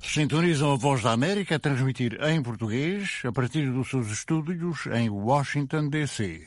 Sintonizam a Voz da América a transmitir em português a partir dos seus estúdios em Washington, D.C.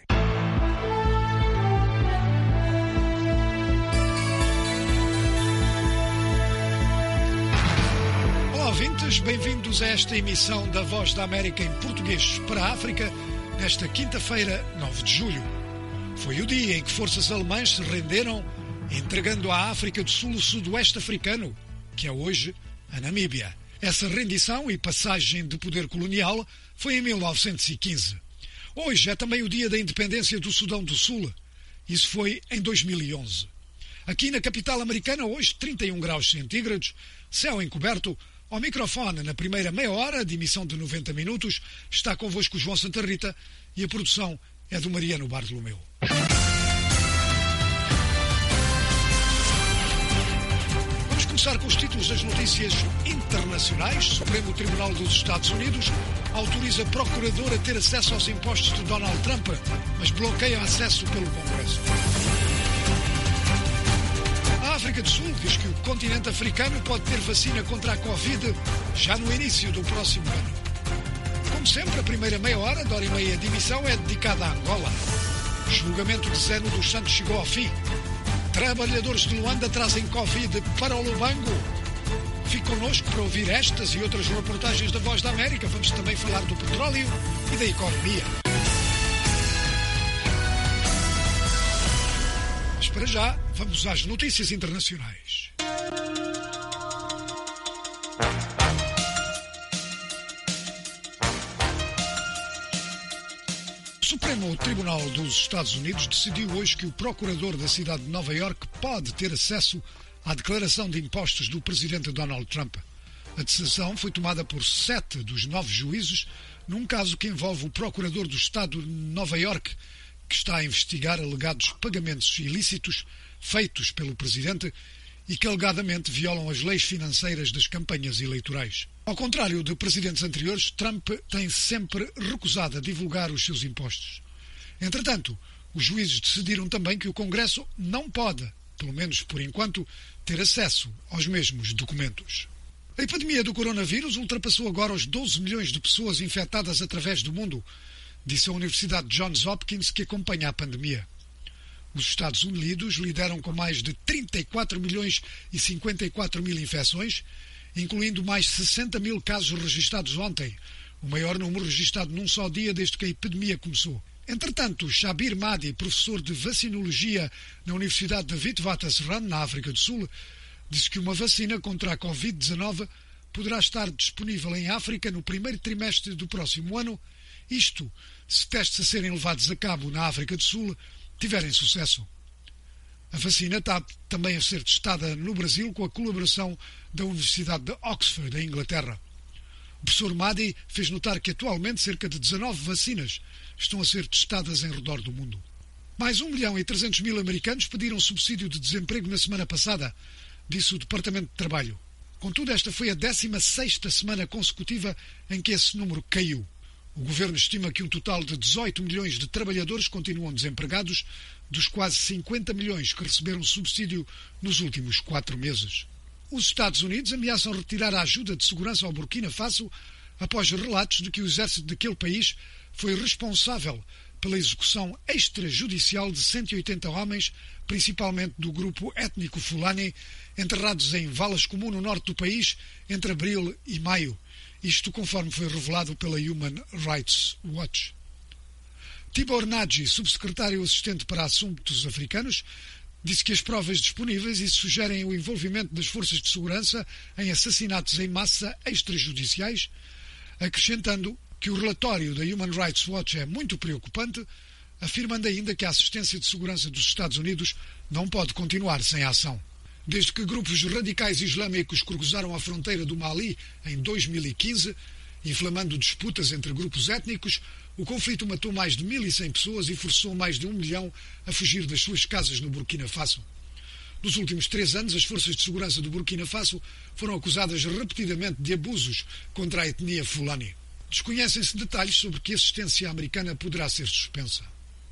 Olá, ouvintes, bem-vindos a esta emissão da Voz da América em português para a África, nesta quinta-feira, 9 de julho. Foi o dia em que forças alemãs se renderam, entregando à África do Sul o sudoeste africano, que é hoje a Namíbia. Essa rendição e passagem de poder colonial foi em 1915. Hoje é também o dia da independência do Sudão do Sul. Isso foi em 2011. Aqui na capital americana, hoje 31 graus centígrados, céu encoberto. Ao microfone, na primeira meia hora de emissão de 90 minutos, está convosco o João Santa Rita e a produção é do Mariano Bartolomeu. Vamos começar com os títulos das notícias internacionais. O Supremo Tribunal dos Estados Unidos autoriza procurador a ter acesso aos impostos de Donald Trump, mas bloqueia acesso pelo Congresso. A África do Sul diz que o continente africano pode ter vacina contra a Covid já no início do próximo ano. Como sempre, a primeira meia hora, de hora e meia de emissão, é dedicada a Angola. O julgamento de Zeno dos Santos chegou ao fim. Trabalhadores de Luanda trazem Covid para o Lubango. Fique connosco para ouvir estas e outras reportagens da Voz da América. Vamos também falar do petróleo e da economia. Mas para já, vamos às notícias internacionais. O Supremo Tribunal dos Estados Unidos decidiu hoje que o procurador da cidade de Nova Iorque pode ter acesso à declaração de impostos do presidente Donald Trump. A decisão foi tomada por 7 dos 9 juízes num caso que envolve o procurador do estado de Nova Iorque, que está a investigar alegados pagamentos ilícitos feitos pelo presidente e que alegadamente violam as leis financeiras das campanhas eleitorais. Ao contrário de presidentes anteriores, Trump tem sempre recusado a divulgar os seus impostos. Entretanto, os juízes decidiram também que o Congresso não pode, pelo menos por enquanto, ter acesso aos mesmos documentos. A epidemia do coronavírus ultrapassou agora os 12 milhões de pessoas infectadas através do mundo, disse a Universidade Johns Hopkins, que acompanha a pandemia. Os Estados Unidos lideram com mais de 34 milhões e 54 mil infecções, incluindo mais 60 mil casos registados ontem, o maior número registrado num só dia desde que a epidemia começou. Entretanto, Shabir Mahdi, professor de vacinologia na Universidade de Witwatersrand, na África do Sul, disse que uma vacina contra a Covid-19 poderá estar disponível em África no primeiro trimestre do próximo ano, isto se testes a serem levados a cabo na África do Sul tiverem sucesso. A vacina está também a ser testada no Brasil com a colaboração da Universidade de Oxford, da Inglaterra. O professor Mahdi fez notar que atualmente cerca de 19 vacinas estão a ser testadas em redor do mundo. Mais 1.300.000 americanos pediram subsídio de desemprego na semana passada, disse o Departamento de Trabalho. Contudo, esta foi a 16ª semana consecutiva em que esse número caiu. O governo estima que um total de 18 milhões de trabalhadores continuam desempregados, dos quase 50 milhões que receberam subsídio nos últimos 4 meses. Os Estados Unidos ameaçam retirar a ajuda de segurança ao Burkina Faso após relatos de que o exército daquele país foi responsável pela execução extrajudicial de 180 homens, principalmente do grupo étnico Fulani, enterrados em valas comuns no norte do país entre abril e maio. Isto conforme foi revelado pela Human Rights Watch. Tibor Nagy, subsecretário assistente para assuntos africanos, disse que as provas disponíveis e sugerem o envolvimento das forças de segurança em assassinatos em massa extrajudiciais, acrescentando que o relatório da Human Rights Watch é muito preocupante, afirmando ainda que a assistência de segurança dos Estados Unidos não pode continuar sem ação. Desde que grupos radicais islâmicos cruzaram a fronteira do Mali em 2015, inflamando disputas entre grupos étnicos, o conflito matou mais de 1.100 pessoas e forçou mais de 1 milhão a fugir das suas casas no Burkina Faso. Nos últimos 3 anos, as forças de segurança do Burkina Faso foram acusadas repetidamente de abusos contra a etnia Fulani. Desconhecem-se detalhes sobre que assistência americana poderá ser suspensa.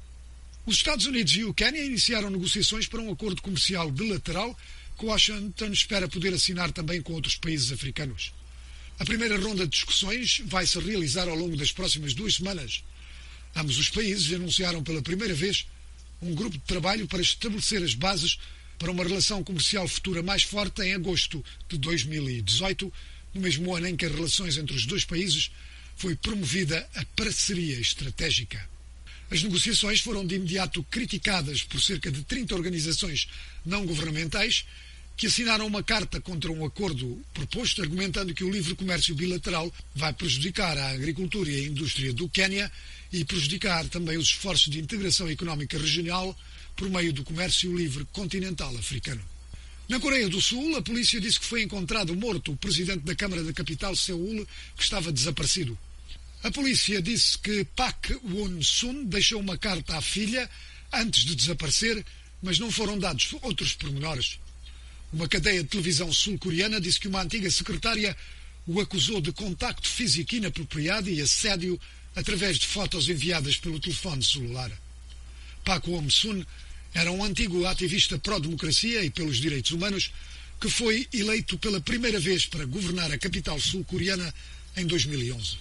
Os Estados Unidos e o Quênia iniciaram negociações para um acordo comercial bilateral que Washington espera poder assinar também com outros países africanos. A primeira ronda de discussões vai se realizar ao longo das próximas 2 semanas. Ambos os países anunciaram pela primeira vez um grupo de trabalho para estabelecer as bases para uma relação comercial futura mais forte em agosto de 2018, no mesmo ano em que as relações entre os 2 países foi promovida a parceria estratégica. As negociações foram de imediato criticadas por cerca de 30 organizações não governamentais que assinaram uma carta contra um acordo proposto, argumentando que o livre comércio bilateral vai prejudicar a agricultura e a indústria do Quénia e prejudicar também os esforços de integração económica regional por meio do comércio livre continental africano. Na Coreia do Sul, a polícia disse que foi encontrado morto o presidente da Câmara da capital, Seul, que estava desaparecido. A polícia disse que Park Won-sun deixou uma carta à filha antes de desaparecer, mas não foram dados outros pormenores. Uma cadeia de televisão sul-coreana disse que uma antiga secretária o acusou de contacto físico inapropriado e assédio através de fotos enviadas pelo telefone celular. Park Won-sun era um antigo ativista pró-democracia e pelos direitos humanos que foi eleito pela primeira vez para governar a capital sul-coreana em 2011.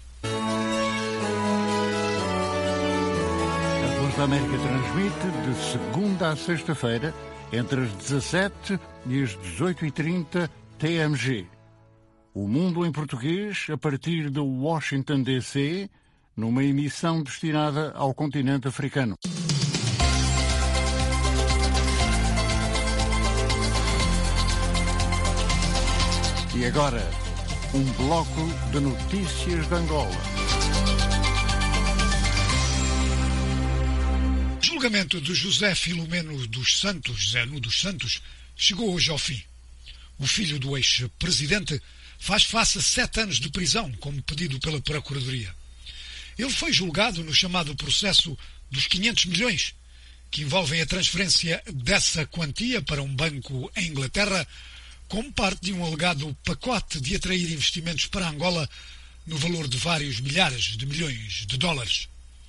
A Voz da América transmite de segunda a sexta-feira entre as 17 e as 18h30 TMG. O Mundo em Português a partir de Washington, D.C., numa emissão destinada ao continente africano. E agora, um bloco de notícias de Angola. O julgamento de José Filomeno dos Santos, Zé Nu dos Santos, chegou hoje ao fim. O filho do ex-presidente faz face a 7 anos de prisão, como pedido pela Procuradoria. Ele foi julgado no chamado processo dos 500 milhões, que envolvem a transferência dessa quantia para um banco em Inglaterra, como parte de um alegado pacote de atrair investimentos para Angola no valor de vários milhares de milhões de dólares.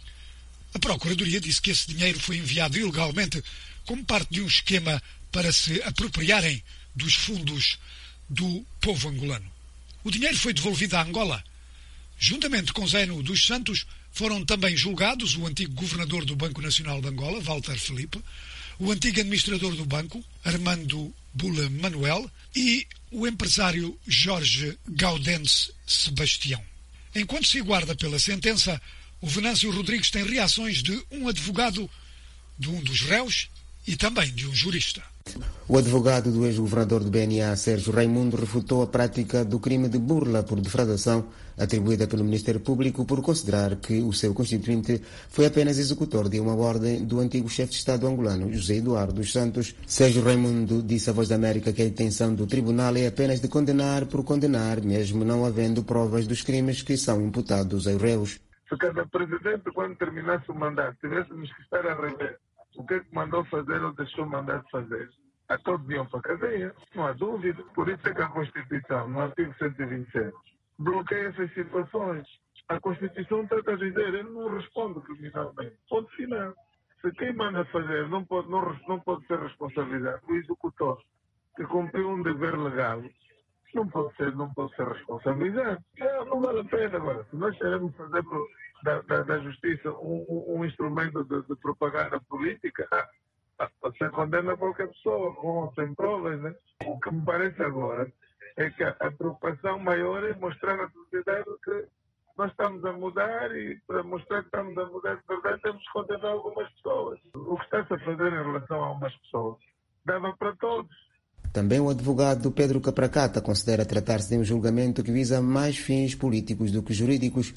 A Procuradoria disse que esse dinheiro foi enviado ilegalmente como parte de um esquema para se apropriarem dos fundos do povo angolano. O dinheiro foi devolvido a Angola. Juntamente com Zé Nu dos Santos, foram também julgados o antigo governador do Banco Nacional de Angola, Walter Filipe, o antigo administrador do banco, Armando Bula Manuel, e o empresário Jorge Gaudense Sebastião. Enquanto se aguarda pela sentença, o Venâncio Rodrigues tem reações de um advogado, de um dos réus e também de um jurista. O advogado do ex-governador do BNA, Sérgio Raimundo, refutou a prática do crime de burla por defraudação atribuída pelo Ministério Público por considerar que o seu constituinte foi apenas executor de uma ordem do antigo chefe de Estado angolano, José Eduardo dos Santos. Sérgio Raimundo disse à Voz da América que a intenção do tribunal é apenas de condenar por condenar, mesmo não havendo provas dos crimes que são imputados aos réus. Se cada presidente, quando terminasse o mandato, tivéssemos que estar a rever o que é que mandou fazer ou deixou mandar de fazer, a todos iam para a cadeia, não há dúvida. Por isso é que a Constituição, no artigo 127, bloqueia essas situações. A Constituição trata de dizer, ele não responde criminalmente. Ponto final. Se quem manda fazer não pode ser responsabilizado, o executor que cumpriu um dever legal, não pode ser responsabilizado. Não vale a pena agora. Se nós queremos fazer da justiça um instrumento de propaganda política, você condena qualquer pessoa com ou sem provas, né? O que me parece agora é que a preocupação maior é mostrar à sociedade que nós estamos a mudar, e para mostrar que estamos a mudar de verdade temos que condenar algumas pessoas. O que está-se a fazer em relação a umas pessoas dava para todos. Também o advogado Pedro Capracata considera tratar-se de um julgamento que visa mais fins políticos do que jurídicos.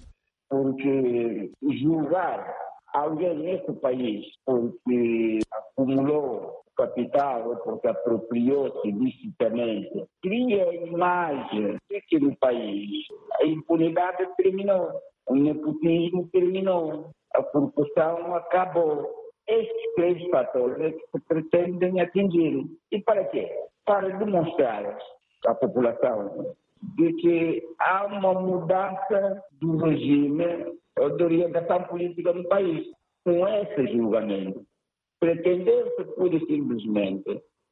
Porque julgar alguém nesse país porque acumulou capital ou porque apropriou-se ilicitamente cria a imagem de que no país a impunidade terminou, o nepotismo terminou, a corrupção acabou. Estes 3 fatores é que se pretendem atingir. E para quê? Para demonstrar à população de que há uma mudança do regime ou de orientação política no país. Com esse julgamento, pretendeu-se pura e simplesmente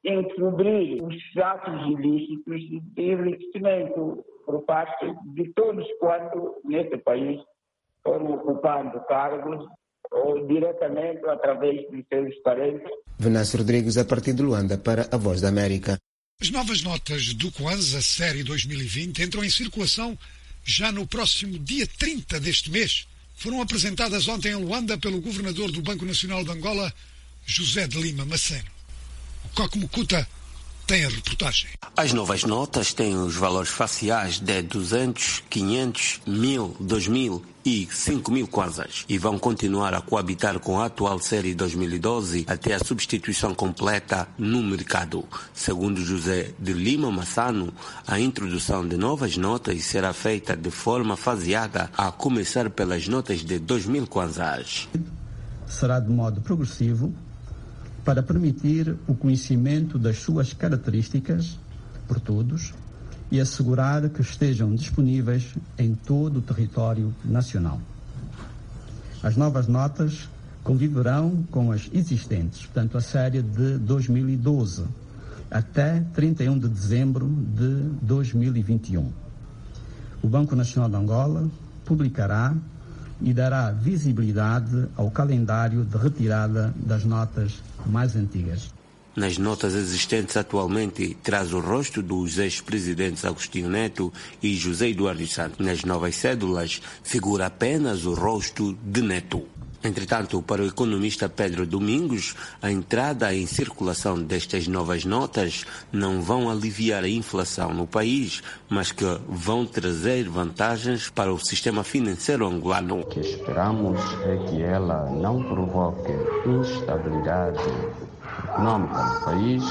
encobrir os atos ilícitos de enriquecimento por parte de todos quanto neste país foram ocupando cargos ou diretamente através de seus parentes. Venâncio Rodrigues, a partir de Luanda, para a Voz da América. As novas notas do Kwanza Série 2020 entram em circulação já no próximo dia 30 deste mês. Foram apresentadas ontem em Luanda pelo governador do Banco Nacional de Angola, José de Lima Maceno. O Coque Mukuta tem a reportagem. As novas notas têm os valores faciais de 200, 500, 1000, 2000 e 5.000 kwanzas e vão continuar a coabitar com a atual série 2012 até a substituição completa no mercado. Segundo José de Lima Maceno, a introdução de novas notas será feita de forma faseada, a começar pelas notas de 2.000 kwanzas. Será de modo progressivo para permitir o conhecimento das suas características por todos e assegurar que estejam disponíveis em todo o território nacional. As novas notas conviverão com as existentes, portanto, a série de 2012 até 31 de dezembro de 2021. O Banco Nacional de Angola publicará e dará visibilidade ao calendário de retirada das notas mais antigas. Nas notas existentes atualmente, traz o rosto dos ex-presidentes Agostinho Neto e José Eduardo Santos. Nas novas cédulas, figura apenas o rosto de Neto. Entretanto, para o economista Pedro Domingos, a entrada em circulação destas novas notas não vão aliviar a inflação no país, mas que vão trazer vantagens para o sistema financeiro angolano. O que esperamos é que ela não provoque instabilidade econômica no país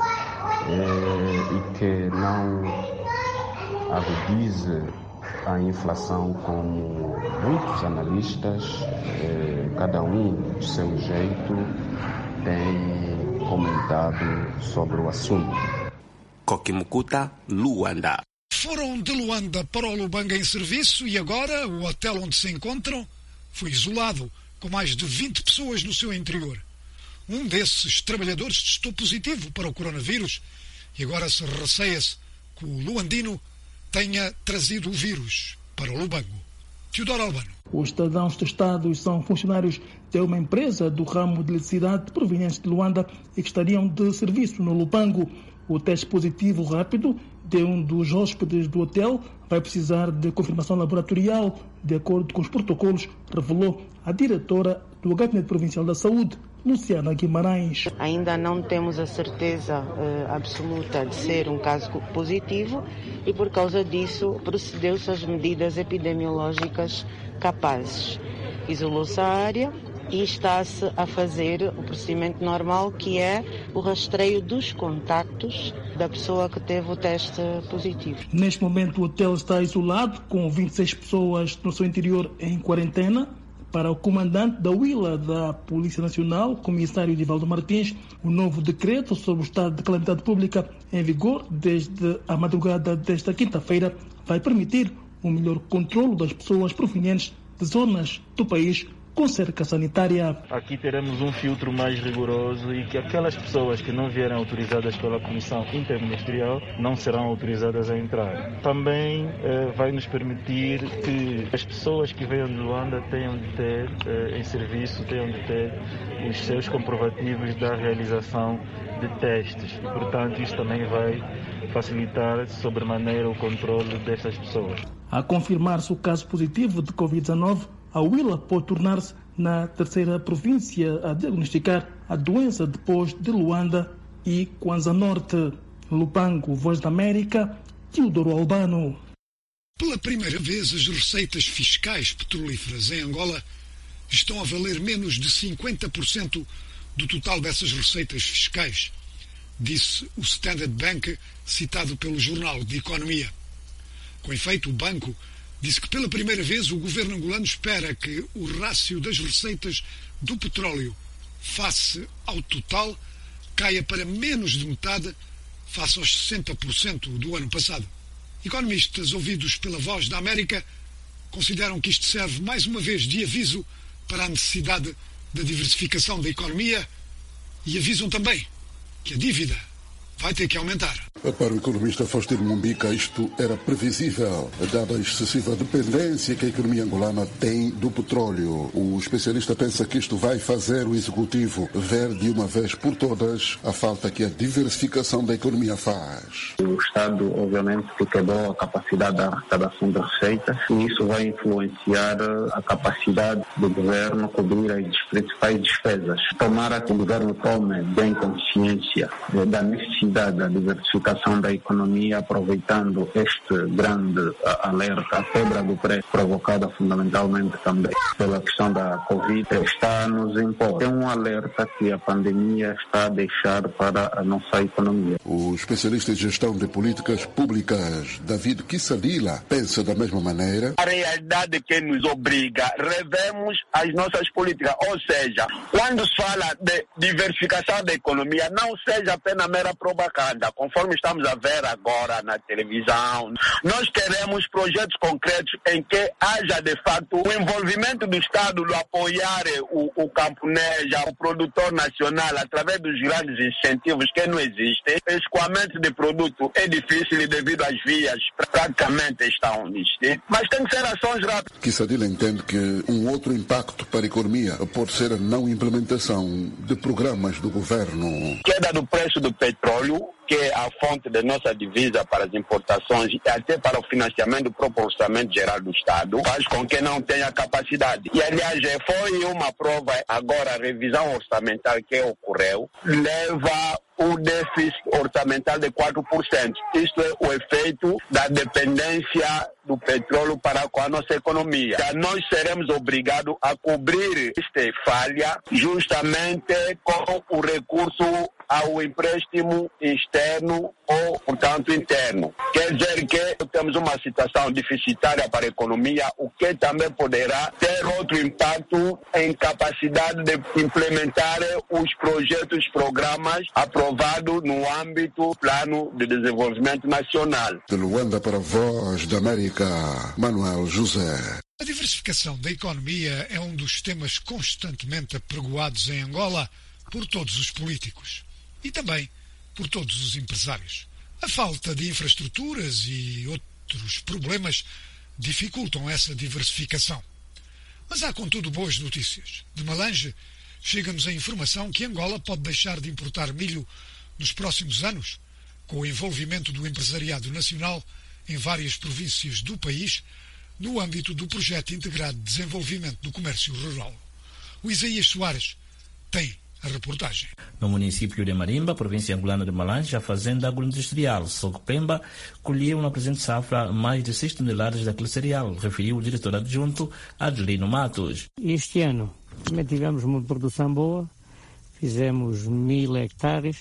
e que não agudize a inflação, como muitos analistas, cada um do seu jeito, tem comentado sobre o assunto. Coque Mukuta, Luanda. Foram de Luanda para o Lubanga em serviço e agora o hotel onde se encontram foi isolado, com mais de 20 pessoas no seu interior. Um desses trabalhadores testou positivo para o coronavírus e agora se receia-se que o luandino tenha trazido o vírus para o Lubango. Teodoro Albano. Os cidadãos testados são funcionários de uma empresa do ramo de eletricidade provenientes de Luanda e que estariam de serviço no Lubango. O teste positivo rápido de um dos hóspedes do hotel vai precisar de confirmação laboratorial, de acordo com os protocolos, revelou a diretora do Gabinete Provincial da Saúde, Luciana Guimarães. Ainda não temos a certeza absoluta de ser um caso positivo e, por causa disso, procedeu-se às medidas epidemiológicas capazes. Isolou-se a área e está-se a fazer o procedimento normal, que é o rastreio dos contactos da pessoa que teve o teste positivo. Neste momento, o hotel está isolado, com 26 pessoas no seu interior em quarentena. Para o comandante da Willa da Polícia Nacional, comissário Divaldo Martins, o novo decreto sobre o estado de calamidade pública em vigor desde a madrugada desta quinta-feira vai permitir um melhor controlo das pessoas provenientes de zonas do país com cerca sanitária. Aqui teremos um filtro mais rigoroso e que aquelas pessoas que não vierem autorizadas pela Comissão Interministerial não serão autorizadas a entrar. Também vai nos permitir que as pessoas que venham de Luanda tenham de ter em serviço, tenham de ter os seus comprovativos da realização de testes. E, portanto, isso também vai facilitar sobremaneira o controle destas pessoas. A confirmar-se o caso positivo de Covid-19, a Willa pode tornar-se na terceira província a diagnosticar a doença depois de Luanda e Kwanza Norte. Lubango, Voz da América, Teodoro Albano. Pela primeira vez, as receitas fiscais petrolíferas em Angola estão a valer menos de 50% do total dessas receitas fiscais, disse o Standard Bank, citado pelo Jornal de Economia. Com efeito, o banco disse que pela primeira vez o governo angolano espera que o rácio das receitas do petróleo face ao total caia para menos de metade face aos 60% do ano passado. Economistas ouvidos pela Voz da América consideram que isto serve mais uma vez de aviso para a necessidade da diversificação da economia e avisam também que a dívida vai ter que aumentar. Para o economista Faustino Mumbica, isto era previsível, dada a excessiva dependência que a economia angolana tem do petróleo. O especialista pensa que isto vai fazer o executivo ver de uma vez por todas a falta que a diversificação da economia faz. O Estado, obviamente, que quebrou a capacidade da arrecadação de receitas e isso vai influenciar a capacidade do governo cobrir as principais despesas. Tomara que o governo tome bem consciência da necessidade da diversificação da economia, aproveitando este grande alerta, a quebra do preço provocada fundamentalmente também pela questão da Covid, está a nos impor. É um alerta que a pandemia está a deixar para a nossa economia. O especialista em gestão de políticas públicas, David Kissadila, pensa da mesma maneira. A realidade que nos obriga, revemos as nossas políticas, ou seja, quando se fala de diversificação da economia, não seja apenas mera propaganda, conforme estamos a ver agora na televisão. Nós queremos projetos concretos em que haja, de fato, o envolvimento do Estado no apoiar o camponês, o produtor nacional, através dos grandes incentivos que não existem. O escoamento de produto é difícil devido às vias praticamente estão listas, mas tem que ser ações rápidas. Kissadila entende que um outro impacto para a economia pode ser a não implementação de programas do governo. Queda do preço do petróleo, que é a fonte da nossa divisa para as importações e até para o financiamento do próprio orçamento geral do Estado, faz com que não tenha capacidade. E, aliás, foi uma prova agora, a revisão orçamental que ocorreu, leva o déficit orçamental de 4%. Isto é o efeito da dependência do petróleo para com a nossa economia. Então, nós seremos obrigados a cobrir esta falha justamente com o recurso ao empréstimo externo ou, portanto, interno. Quer dizer que temos uma situação deficitária para a economia, o que também poderá ter outro impacto em capacidade de implementar os projetos, programas aprovados no âmbito do Plano de Desenvolvimento Nacional. De Luanda para a Voz da América, Manuel José. A diversificação da economia é um dos temas constantemente apregoados em Angola por todos os políticos e também por todos os empresários. A falta de infraestruturas e outros problemas dificultam essa diversificação. Mas há, contudo, boas notícias. De Malange, chega-nos a informação que Angola pode deixar de importar milho nos próximos anos, com o envolvimento do empresariado nacional em várias províncias do país, no âmbito do Projeto Integrado de Desenvolvimento do Comércio Rural. O Isaías Soares tem a reportagem. No município de Marimba, província angolana de Malange, a fazenda agroindustrial Socopemba colheu na presente safra mais de 6 toneladas daquele cereal, referiu o diretor adjunto Adelino Matos. Este ano também tivemos uma produção boa, fizemos 1000 hectares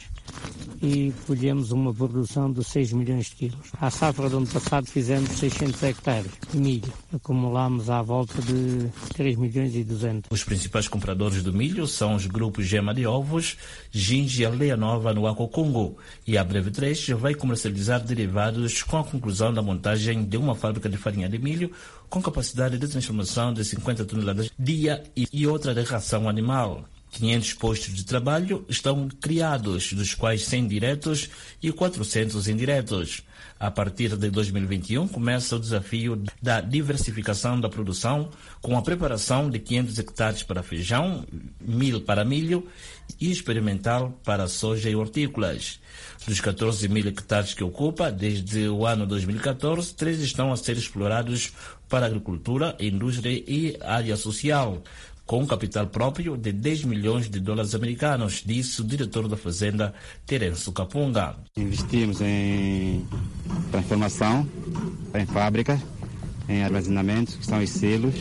e colhemos uma produção de 6 milhões de quilos. À safra do ano passado fizemos 600 hectares de milho. Acumulámos à volta de 3 milhões e 200. Os principais compradores do milho são os grupos Gema de Ovos, Ginge e Aldeia Nova no Acocongo. E a Breve Trecho vai comercializar derivados com a conclusão da montagem de uma fábrica de farinha de milho com capacidade de transformação de 50 toneladas dia e outra de ração animal. 500 postos de trabalho estão criados, dos quais 100 diretos e 400 indiretos. A partir de 2021, começa o desafio da diversificação da produção, com a preparação de 500 hectares para feijão, 1000 para milho e experimental para soja e hortícolas. Dos 14 mil hectares que ocupa, desde o ano 2014, 3 estão a ser explorados para agricultura, indústria e área social, com um capital próprio de 10 milhões de dólares americanos, disse o diretor da Fazenda, Terencio Capunga. Investimos em transformação, em fábricas, em armazenamento, que são os silos,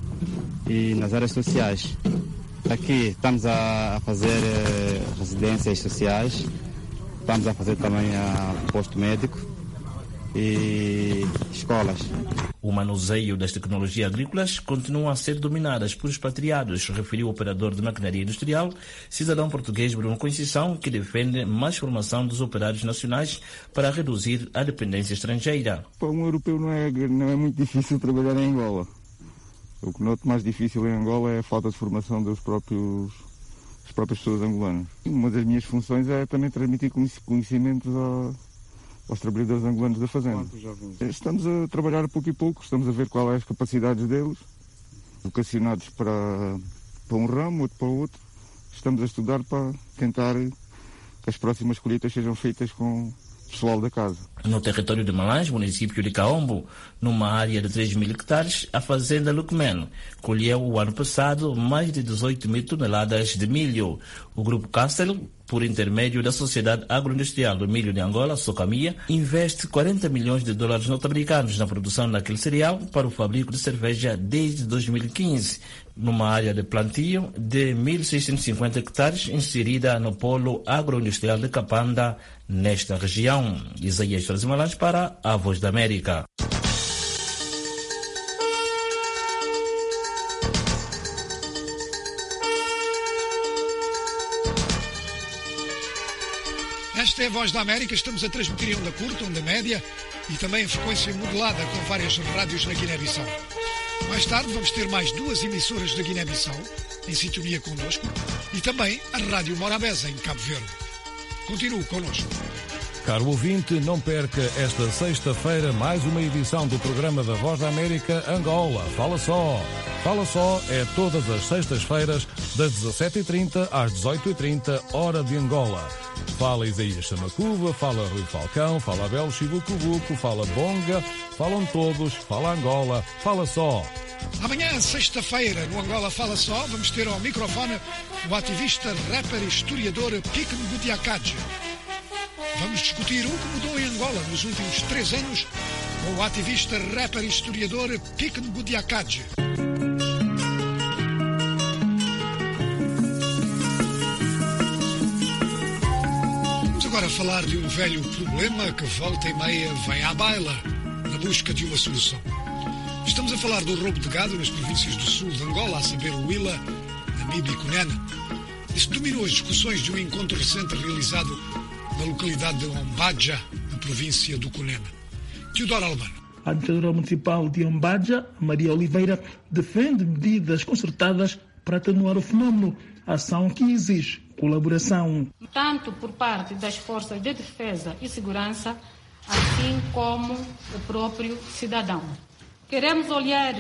e nas áreas sociais. Aqui estamos a fazer residências sociais, estamos a fazer também posto médico e escolas. O manuseio das tecnologias agrícolas continua a ser dominadas por expatriados, referiu o operador de maquinaria industrial, cidadão português Bruno Conceição, que defende mais formação dos operários nacionais para reduzir a dependência estrangeira. Para um europeu não é muito difícil trabalhar em Angola. O que noto mais difícil em Angola é a falta de formação dos próprios as próprias pessoas angolanas. Uma das minhas funções é também transmitir conhecimentos aos trabalhadores angolanos da fazenda. Estamos a trabalhar pouco e pouco, estamos a ver quais são as capacidades deles, vocacionados para um ramo, outro para o outro. Estamos a estudar para tentar que as próximas colheitas sejam feitas com pessoal da casa. No território de Malange, município de Kaombo, numa área de 3 mil hectares, a fazenda Lucmeno colheu o ano passado mais de 18 mil toneladas de milho. O grupo Castel, por intermédio da Sociedade Agroindustrial do Milho de Angola, Socamia, investe 40 milhões de dólares norte-americanos na produção daquele cereal para o fabrico de cerveja desde 2015, numa área de plantio de 1.650 hectares inserida no polo agroindustrial de Capanda, nesta região. Isaías Malange para a Voz da América. Esta é a Voz da América, estamos a transmitir em onda curta, onda média e também em frequência modulada com várias rádios na Guiné-Bissau. Mais tarde vamos ter mais 2 emissoras da Guiné-Bissau em sintonia connosco e também a Rádio Morabeza em Cabo Verde. Continue connosco. Caro ouvinte, não perca esta sexta-feira mais uma edição do programa da Voz da América Angola. Fala Só! Fala Só é todas as sextas-feiras das 17h30 às 18h30, hora de Angola. Fala Isaías Samacuva, fala Rui Falcão, fala Abel Chibucubuco, fala Bonga, falam todos, fala Angola, fala Só! Amanhã, sexta-feira, no Angola Fala Só, vamos ter ao microfone o ativista, rapper e historiador Piquen Gutiacadje. Vamos discutir o que mudou em Angola nos últimos 3 anos com o ativista, rapper e historiador Piquen Gutiacadje. Vamos agora falar de um velho problema que volta e meia vem à baila na busca de uma solução. Estamos a falar do roubo de gado nas províncias do sul de Angola, a saber Huila, Namibe e Cunene. Isso dominou as discussões de um encontro recente realizado na localidade de Ombadja, na província do Cunene. Teodoro Albano. A administradora municipal de Ombadja, Maria Oliveira, defende medidas concertadas para atenuar o fenómeno, ação que exige colaboração. Tanto por parte das forças de defesa e segurança, assim como o próprio cidadão. Queremos olhar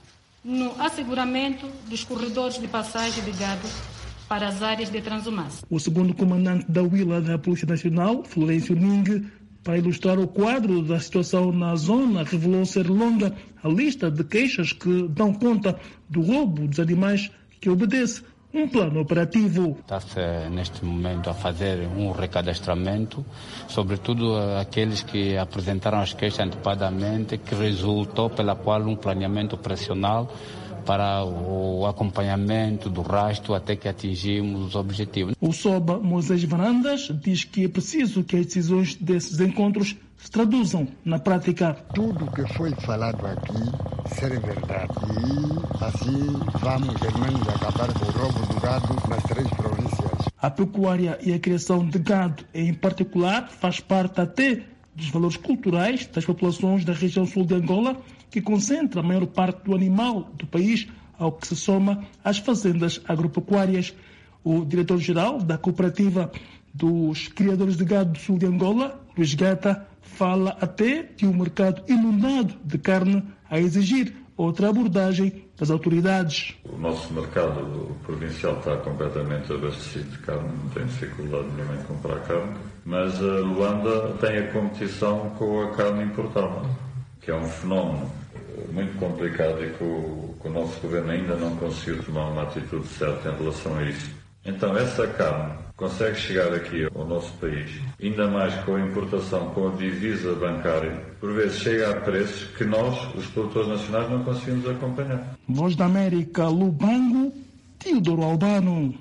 no asseguramento dos corredores de passagem de gado para as áreas de transumância. O segundo comandante da Huila da Polícia Nacional, Florencio Ning, para ilustrar o quadro da situação na zona, revelou ser longa a lista de queixas que dão conta do roubo dos animais, que obedece um plano operativo. Está-se neste momento a fazer um recadastramento, sobretudo aqueles que apresentaram as queixas antecipadamente, que resultou pela qual um planeamento operacional para o acompanhamento do rastro até que atingimos os objetivos. O SOBA Moisés Varandas diz que é preciso que as decisões desses encontros se traduzam na prática. Tudo o que foi falado aqui ser verdade e assim vamos pelo menos acabar com o roubo do gado nas 3 províncias. A pecuária e a criação de gado em particular faz parte até dos valores culturais das populações da região sul de Angola, que concentra a maior parte do animal do país, ao que se soma as fazendas agropecuárias. O diretor-geral da cooperativa dos criadores de gado do sul de Angola, Luís Gata, fala até de um mercado inundado de carne a exigir outra abordagem das autoridades. O nosso mercado provincial está completamente abastecido de carne, não tem dificuldade nenhuma em comprar carne, mas a Luanda tem a competição com a carne importada, que é um fenómeno muito complicado e que o nosso governo ainda não conseguiu tomar uma atitude certa em relação a isso. Então essa carne consegue chegar aqui ao nosso país, ainda mais com a importação, com a divisa bancária, por vezes chega a preços que nós, os produtores nacionais, não conseguimos acompanhar. Voz da América, Lubango, Teodoro Albano.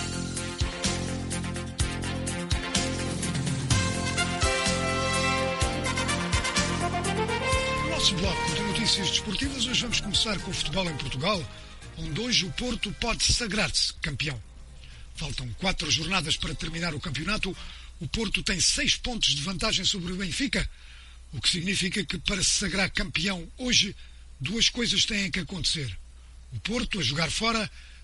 No nosso bloco de notícias desportivas, hoje vamos começar com o futebol em Portugal, onde hoje o Porto pode sagrar-se campeão. Faltam 4 jornadas para terminar o campeonato. O Porto tem 6 pontos de vantagem sobre o Benfica, o que significa que para se sagrar campeão hoje, 2 coisas têm que acontecer. O Porto, a jogar fora,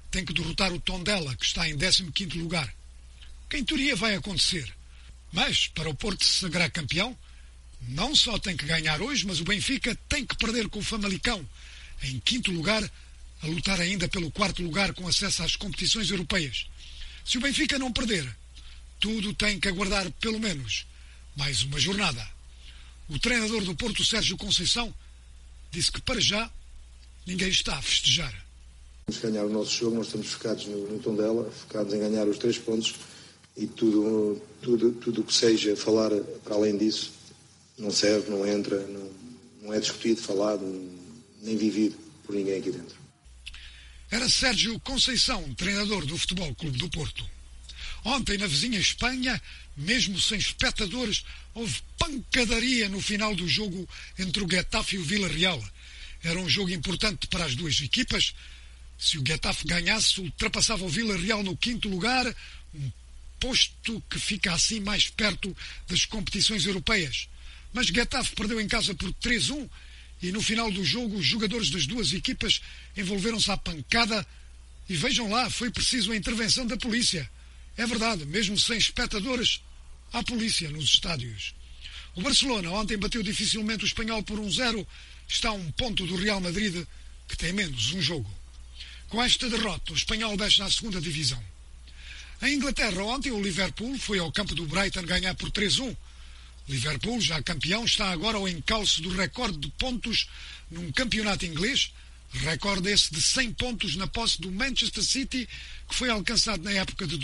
tem que derrotar o Tondela, que está em 15º lugar. Que em teoria vai acontecer. Mas, para o Porto se sagrar campeão, não só tem que ganhar hoje, mas o Benfica tem que perder com o Famalicão, em 5º lugar, a lutar ainda pelo 4º lugar com acesso às competições europeias. Se o Benfica não perder, tudo tem que aguardar pelo menos mais uma jornada. O treinador do Porto, Sérgio Conceição, disse que para já ninguém está a festejar. Vamos ganhar o nosso jogo, nós estamos focados no Tondela, focados em ganhar os 3 pontos e tudo que seja falar para além disso não serve, não entra, não é discutido, falado, nem vivido por ninguém aqui dentro. Era Sérgio Conceição, treinador do Futebol Clube do Porto. Ontem, na vizinha Espanha, mesmo sem espectadores, houve pancadaria no final do jogo entre o Getafe e o Villarreal. Era um jogo importante para as duas equipas. Se o Getafe ganhasse, ultrapassava o Villarreal no 5º lugar, um posto que fica assim mais perto das competições europeias. Mas Getafe perdeu em casa por 3-1 e no final do jogo os jogadores das duas equipas envolveram-se à pancada e vejam lá, foi preciso a intervenção da polícia. É verdade, mesmo sem espectadores, há polícia nos estádios. O Barcelona ontem bateu dificilmente o Espanhol por 1-0, está a 1 ponto do Real Madrid, que tem menos um jogo. Com esta derrota, o Espanhol desce à 2ª divisão. Em Inglaterra, ontem o Liverpool foi ao campo do Brighton ganhar por 3-1. Liverpool, já campeão, está agora ao encalço do recorde de pontos num campeonato inglês, recorde esse de 100 pontos na posse do Manchester City, que foi alcançado na época de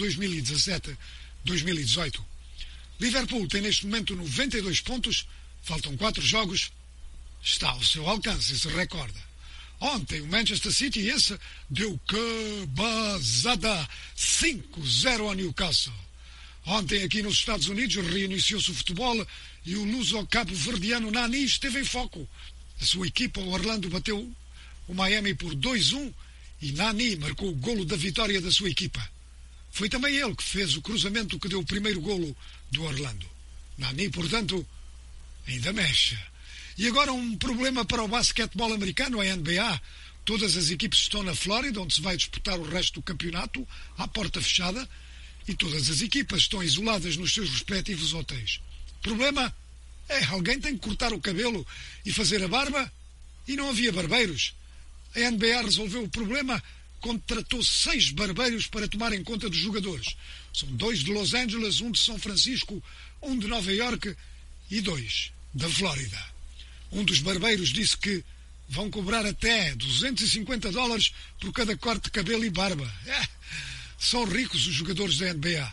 2017-2018. Liverpool tem neste momento 92 pontos, faltam 4 jogos, está ao seu alcance esse recorde. Ontem o Manchester City, esse, deu cabazada 5-0 ao Newcastle. Ontem aqui nos Estados Unidos reiniciou-se o futebol e o luso-cabo-verdiano Nani esteve em foco. A sua equipa, o Orlando, bateu o Miami por 2-1 e Nani marcou o golo da vitória da sua equipa. Foi também ele que fez o cruzamento que deu o primeiro golo do Orlando. Nani, portanto, ainda mexe. E agora um problema para o basquetebol americano, a NBA. Todas as equipes estão na Flórida, onde se vai disputar o resto do campeonato, à porta fechada, e todas as equipas estão isoladas nos seus respectivos hotéis. O problema é alguém tem que cortar o cabelo e fazer a barba, e não havia barbeiros. A NBA resolveu o problema, contratou 6 barbeiros para tomarem conta dos jogadores. São 2 de Los Angeles, 1 de São Francisco, 1 de Nova York e 2 da Flórida. Um dos barbeiros disse que vão cobrar até $250 por cada corte de cabelo e barba. São ricos os jogadores da NBA.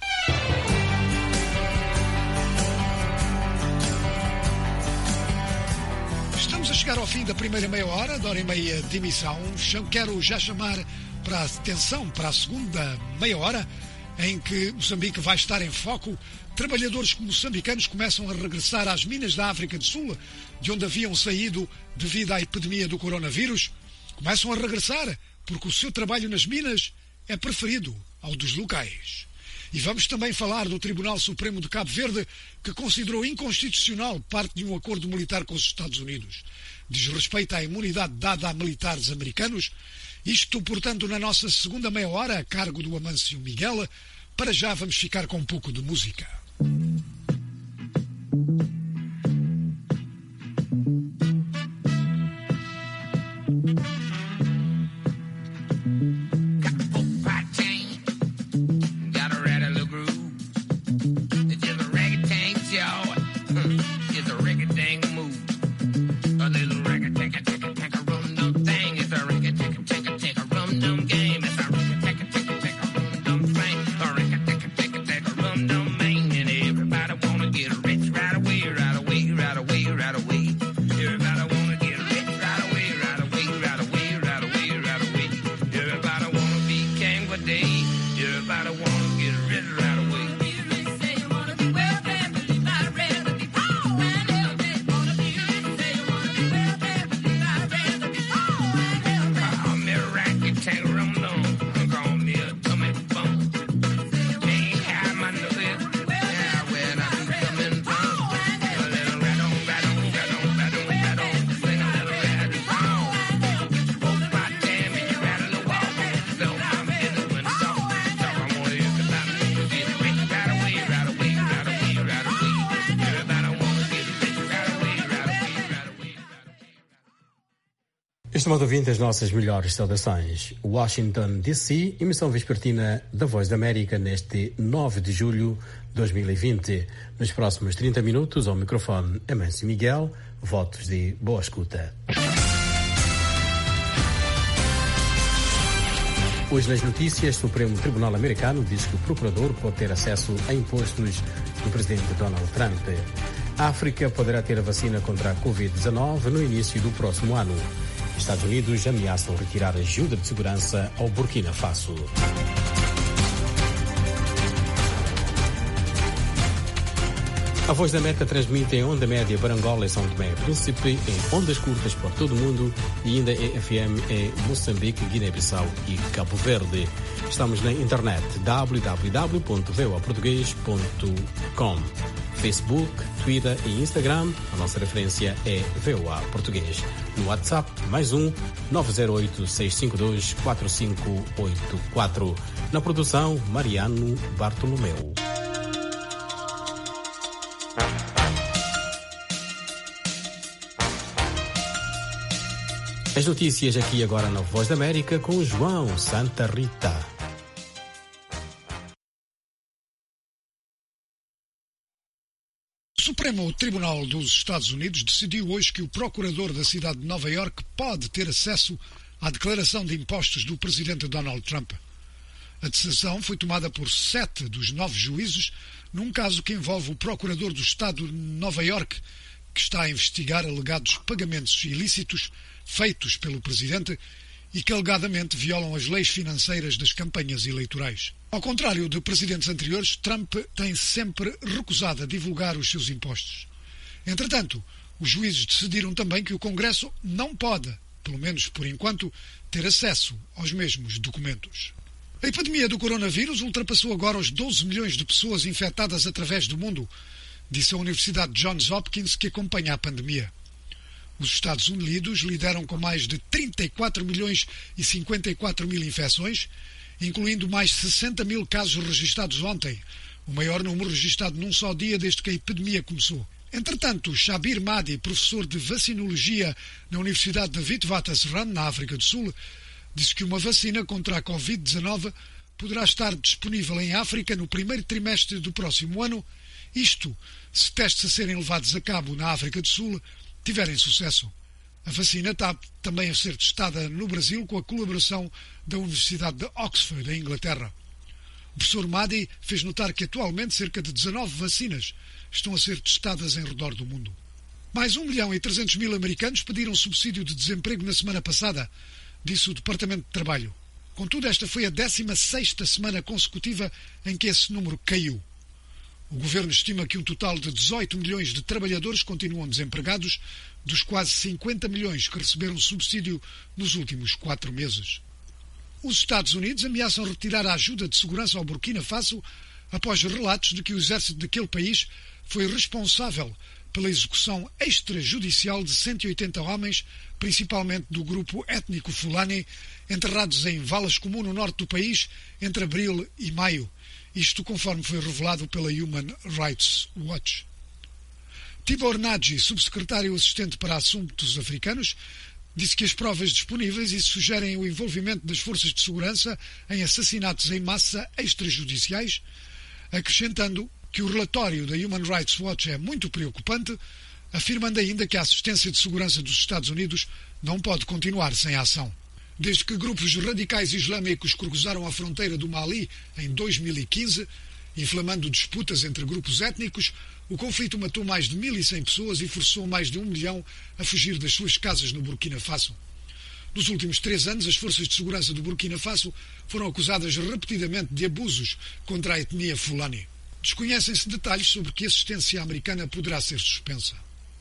Estamos a chegar ao fim da primeira meia hora, da hora e meia de emissão. Quero já chamar para a atenção para a segunda meia hora, em que Moçambique vai estar em foco. Trabalhadores moçambicanos começam a regressar às minas da África do Sul, de onde haviam saído devido à epidemia do coronavírus. Começam a regressar porque o seu trabalho nas minas é preferido ao dos locais. E vamos também falar do Tribunal Supremo de Cabo Verde, que considerou inconstitucional parte de um acordo militar com os Estados Unidos. Diz respeito à imunidade dada a militares americanos. Isto, portanto, na nossa segunda meia hora, a cargo do Amâncio Miguel. Para já vamos ficar com um pouco de música. Get rich right away. Estimado ouvinte, as nossas melhores saudações. Washington, D.C., emissão vespertina da Voz da América neste 9 de julho de 2020. Nos próximos 30 minutos, ao microfone, Amâncio Miguel, votos de boa escuta. Hoje nas notícias, o Supremo Tribunal Americano diz que o procurador pode ter acesso a impostos do presidente Donald Trump. A África poderá ter a vacina contra a Covid-19 no início do próximo ano. Estados Unidos ameaçam retirar ajuda de segurança ao Burkina Faso. A Voz da América transmite em onda média para Angola e São Tomé e Príncipe, em ondas curtas por todo o mundo e ainda em FM em Moçambique, Guiné-Bissau e Cabo Verde. Estamos na internet www.voaportugues.com. Facebook, Twitter e Instagram, a nossa referência é VOA Português. No WhatsApp, mais 908-652-4584. Na produção, Mariano Bartolomeu. As notícias aqui agora na Voz da América com João Santa Rita. O Supremo Tribunal dos Estados Unidos decidiu hoje que o procurador da cidade de Nova Iorque pode ter acesso à declaração de impostos do presidente Donald Trump. A decisão foi tomada por 7 dos 9 juízes num caso que envolve o procurador do estado de Nova Iorque, que está a investigar alegados pagamentos ilícitos feitos pelo presidente e que alegadamente violam as leis financeiras das campanhas eleitorais. Ao contrário de presidentes anteriores, Trump tem sempre recusado a divulgar os seus impostos. Entretanto, os juízes decidiram também que o Congresso não pode, pelo menos por enquanto, ter acesso aos mesmos documentos. A epidemia do coronavírus ultrapassou agora os 12 milhões de pessoas infectadas através do mundo, disse a Universidade Johns Hopkins, que acompanha a pandemia. Os Estados Unidos lideram com mais de 34 milhões e 54 mil infecções, incluindo mais 60 mil casos registados ontem, o maior número registrado num só dia desde que a epidemia começou. Entretanto, Shabir Mahdi, professor de vacinologia na Universidade de Witwatersrand, na África do Sul, disse que uma vacina contra a Covid-19 poderá estar disponível em África no primeiro trimestre do próximo ano, isto se testes a serem levados a cabo na África do Sul tiverem sucesso. A vacina está também a ser testada no Brasil com a colaboração da Universidade de Oxford, da Inglaterra. O professor Mahdi fez notar que atualmente cerca de 19 vacinas estão a ser testadas em redor do mundo. Mais 1.300.000 americanos pediram subsídio de desemprego na semana passada, disse o Departamento de Trabalho. Contudo, esta foi a 16ª semana consecutiva em que esse número caiu. O governo estima que um total de 18 milhões de trabalhadores continuam desempregados, dos quase 50 milhões que receberam subsídio nos últimos 4 meses. Os Estados Unidos ameaçam retirar a ajuda de segurança ao Burkina Faso após relatos de que o exército daquele país foi responsável pela execução extrajudicial de 180 homens, principalmente do grupo étnico Fulani, enterrados em valas comuns no norte do país entre abril e maio. Isto conforme foi revelado pela Human Rights Watch. Tibor Nagy, subsecretário assistente para assuntos africanos, disse que as provas disponíveis e sugerem o envolvimento das forças de segurança em assassinatos em massa extrajudiciais, acrescentando que o relatório da Human Rights Watch é muito preocupante, afirmando ainda que a assistência de segurança dos Estados Unidos não pode continuar sem ação. Desde que grupos radicais islâmicos cruzaram a fronteira do Mali em 2015, inflamando disputas entre grupos étnicos, o conflito matou mais de 1.100 pessoas e forçou mais de 1 milhão a fugir das suas casas no Burkina Faso. Nos últimos 3 anos, as forças de segurança do Burkina Faso foram acusadas repetidamente de abusos contra a etnia Fulani. Desconhecem-se detalhes sobre que assistência americana poderá ser suspensa.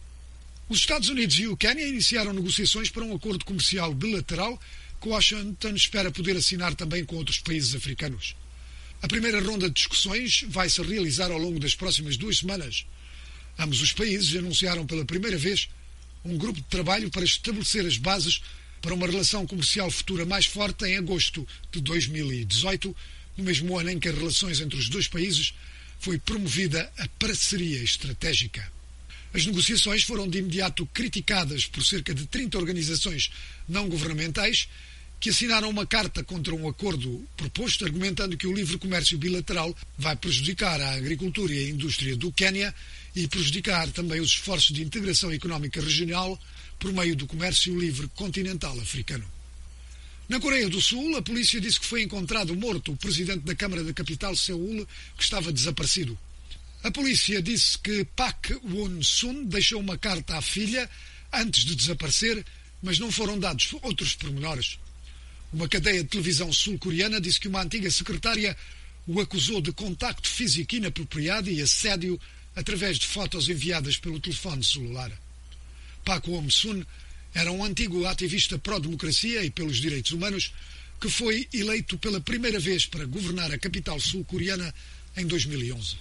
Os Estados Unidos e o Quênia iniciaram negociações para um acordo comercial bilateral que Washington espera poder assinar também com outros países africanos. A primeira ronda de discussões vai se realizar ao longo das próximas 2 semanas. Ambos os países anunciaram pela primeira vez um grupo de trabalho para estabelecer as bases para uma relação comercial futura mais forte em agosto de 2018, no mesmo ano em que as relações entre os 2 países foi promovida a parceria estratégica. As negociações foram de imediato criticadas por cerca de 30 organizações não governamentais que assinaram uma carta contra um acordo proposto, argumentando que o livre comércio bilateral vai prejudicar a agricultura e a indústria do Quénia e prejudicar também os esforços de integração económica regional por meio do comércio livre continental africano. Na Coreia do Sul, a polícia disse que foi encontrado morto o presidente da Câmara da capital, Seul, que estava desaparecido. A polícia disse que Park Won-sun deixou uma carta à filha antes de desaparecer, mas não foram dados outros pormenores. Uma cadeia de televisão sul-coreana disse que uma antiga secretária o acusou de contacto físico inapropriado e assédio através de fotos enviadas pelo telefone celular. Park Won-sun era um antigo ativista pró-democracia e pelos direitos humanos que foi eleito pela primeira vez para governar a capital sul-coreana em 2011.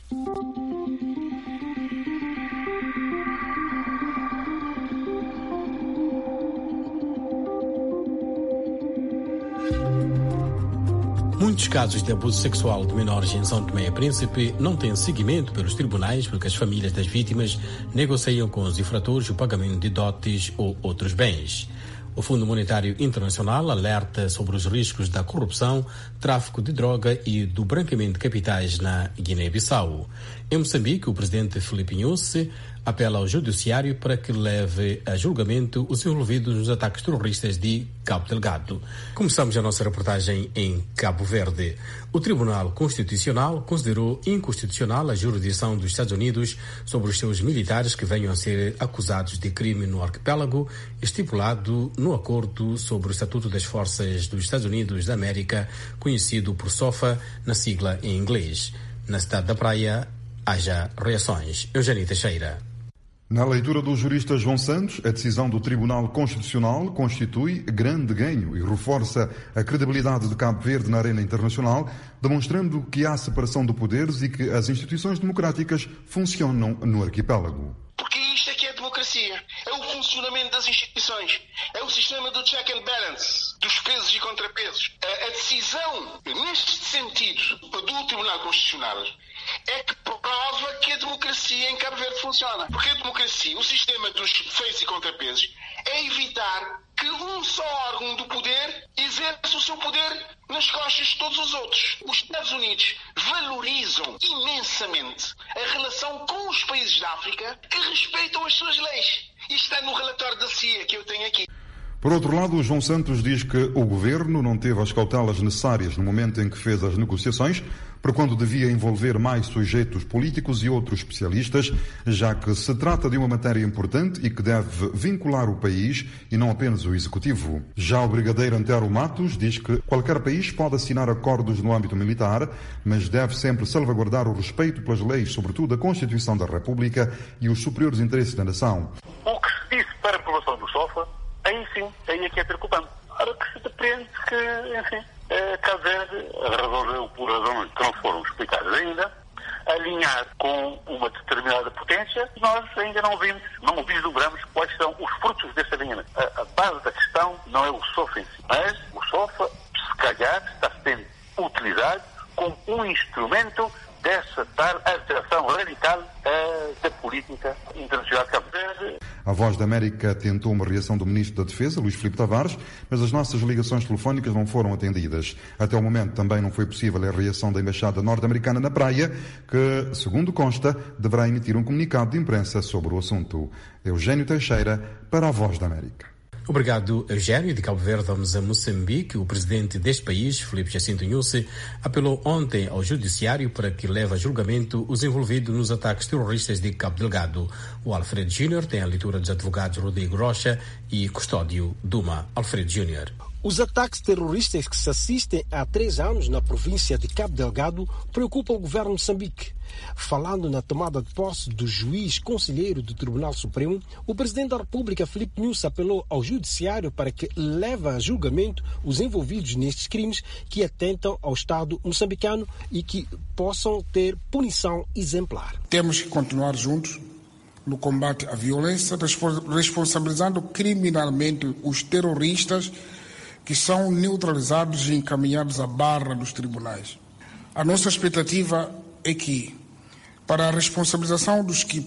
Muitos casos de abuso sexual de menores em São Tomé e Príncipe não têm seguimento pelos tribunais porque as famílias das vítimas negociam com os infratores o pagamento de dotes ou outros bens. O Fundo Monetário Internacional alerta sobre os riscos da corrupção, tráfico de droga e do branqueamento de capitais na Guiné-Bissau. Em Moçambique, o presidente Filipe Nyusi apela ao judiciário para que leve a julgamento os envolvidos nos ataques terroristas de Cabo Delgado. Começamos a nossa reportagem em Cabo Verde. O Tribunal Constitucional considerou inconstitucional a jurisdição dos Estados Unidos sobre os seus militares que venham a ser acusados de crime no arquipélago, estipulado no Acordo sobre o Estatuto das Forças dos Estados Unidos da América, conhecido por SOFA, na sigla em inglês. Na cidade da Praia, haja reações. Eugênio Teixeira. Na leitura do jurista João Santos, a decisão do Tribunal Constitucional constitui grande ganho e reforça a credibilidade de Cabo Verde na arena internacional, demonstrando que há separação de poderes e que as instituições democráticas funcionam no arquipélago. Porque isto é que é democracia. É o funcionamento das instituições. É o sistema do check and balance, dos pesos e contrapesos. A decisão, neste sentido, do Tribunal Constitucional, é que prova que a democracia em Cabo Verde funciona. Porque a democracia, o sistema dos feitos e contrapesos, é evitar que um só órgão do poder exerça o seu poder nas costas de todos os outros. Os Estados Unidos valorizam imensamente a relação com os países da África que respeitam as suas leis. Isto está no relatório da CIA que eu tenho aqui. Por outro lado, o João Santos diz que o governo não teve as cautelas necessárias no momento em que fez as negociações, para quando devia envolver mais sujeitos políticos e outros especialistas, já que se trata de uma matéria importante e que deve vincular o país e não apenas o executivo. Já o brigadeiro Antero Matos diz que qualquer país pode assinar acordos no âmbito militar, mas deve sempre salvaguardar o respeito pelas leis, sobretudo a Constituição da República e os superiores interesses da nação. O que se disse para a aprovação do SOFA, aí sim, aí é que é preocupante. Ora, que se depreende que, enfim, Cabo Verde resolveu, por razões que não foram explicadas ainda, alinhar com uma determinada potência. Nós ainda não vimos, não vislumbramos quais são os frutos desse alinhamento. A base da questão não é o SOFA em si, mas o SOFA, se calhar, está sendo utilizado como um instrumento dessa tal alteração radical da política internacional de Cabo Verde. A Voz da América tentou uma reação do Ministro da Defesa, Luís Filipe Tavares, mas as nossas ligações telefónicas não foram atendidas. Até o momento também não foi possível a reação da Embaixada Norte-Americana na Praia, que, segundo consta, deverá emitir um comunicado de imprensa sobre o assunto. Eugênio Teixeira, para a Voz da América. Obrigado, Eugênio. De Cabo Verde vamos a Moçambique. O presidente deste país, Filipe Jacinto Nyusi, apelou ontem ao judiciário para que leve a julgamento os envolvidos nos ataques terroristas de Cabo Delgado. O Alfredo Júnior tem a leitura dos advogados Rodrigo Rocha e Custódio Duma. Alfredo Júnior. Os ataques terroristas que se assistem há 3 anos na província de Cabo Delgado preocupam o governo de Moçambique. Falando na tomada de posse do juiz conselheiro do Tribunal Supremo, o presidente da República, Filipe Nyusi, apelou ao judiciário para que leve a julgamento os envolvidos nestes crimes que atentam ao Estado moçambicano e que possam ter punição exemplar. Temos que continuar juntos no combate à violência, responsabilizando criminalmente os terroristas que são neutralizados e encaminhados à barra dos tribunais. A nossa expectativa é que, para a responsabilização dos que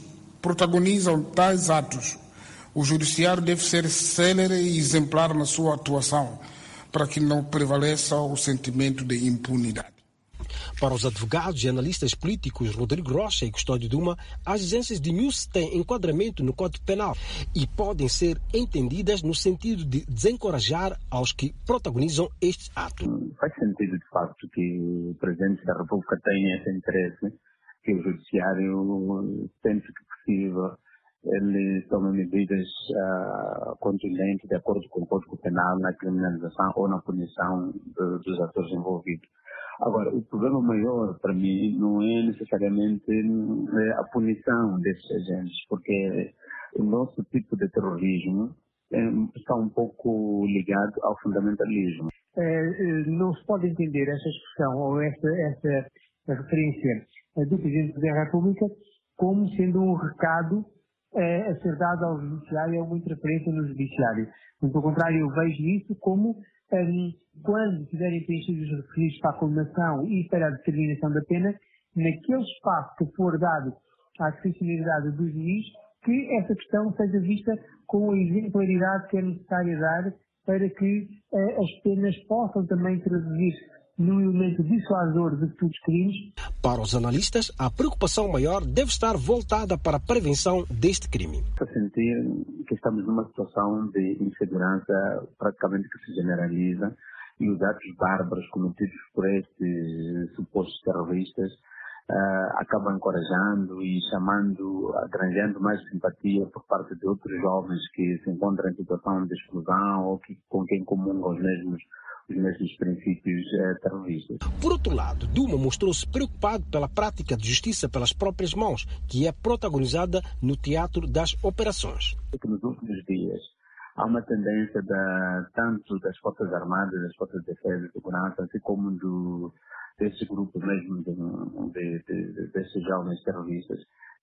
protagonizam tais atos. O judiciário deve ser célere e exemplar na sua atuação, para que não prevaleça o sentimento de impunidade. Para os advogados e analistas políticos Rodrigo Rocha e Custódio Duma, as exigências de News têm enquadramento no Código Penal e podem ser entendidas no sentido de desencorajar aos que protagonizam estes atos. Faz sentido, de facto, que o Presidente da República tenha esse interesse, que o Judiciário, sempre que possível, ele tome medidas contundentes de acordo com o Código Penal na criminalização ou na punição dos atores envolvidos. Agora, o problema maior para mim não é necessariamente a punição desses agentes, porque o nosso tipo de terrorismo está um pouco ligado ao fundamentalismo. Não se pode entender essa expressão ou essa referência do Presidente da República como sendo um recado a ser dado ao Judiciário, é uma interferência no Judiciário. Pelo contrário, eu vejo isso como quando tiverem preenchidos os requisitos para a condenação e para a determinação da pena, naquele espaço que for dado à discricionariedade do juiz, que essa questão seja vista com a exemplaridade que é necessária dar para que as penas possam também traduzir num elemento dissuasor de futuros crimes. Para os analistas, a preocupação maior deve estar voltada para a prevenção deste crime. Estou a sentir que estamos numa situação de insegurança praticamente que se generaliza e os atos bárbaros cometidos por estes supostos terroristas acabam encorajando e granjeando mais simpatia por parte de outros jovens que se encontram em situação de exclusão ou com quem comungam os mesmos princípios terroristas. Por outro lado, Duma mostrou-se preocupado pela prática de justiça pelas próprias mãos, que é protagonizada no teatro das operações. Nos últimos dias há uma tendência tanto das Forças Armadas, das Forças de Defesa e Segurança, assim como desse grupo mesmo desses jovens terroristas,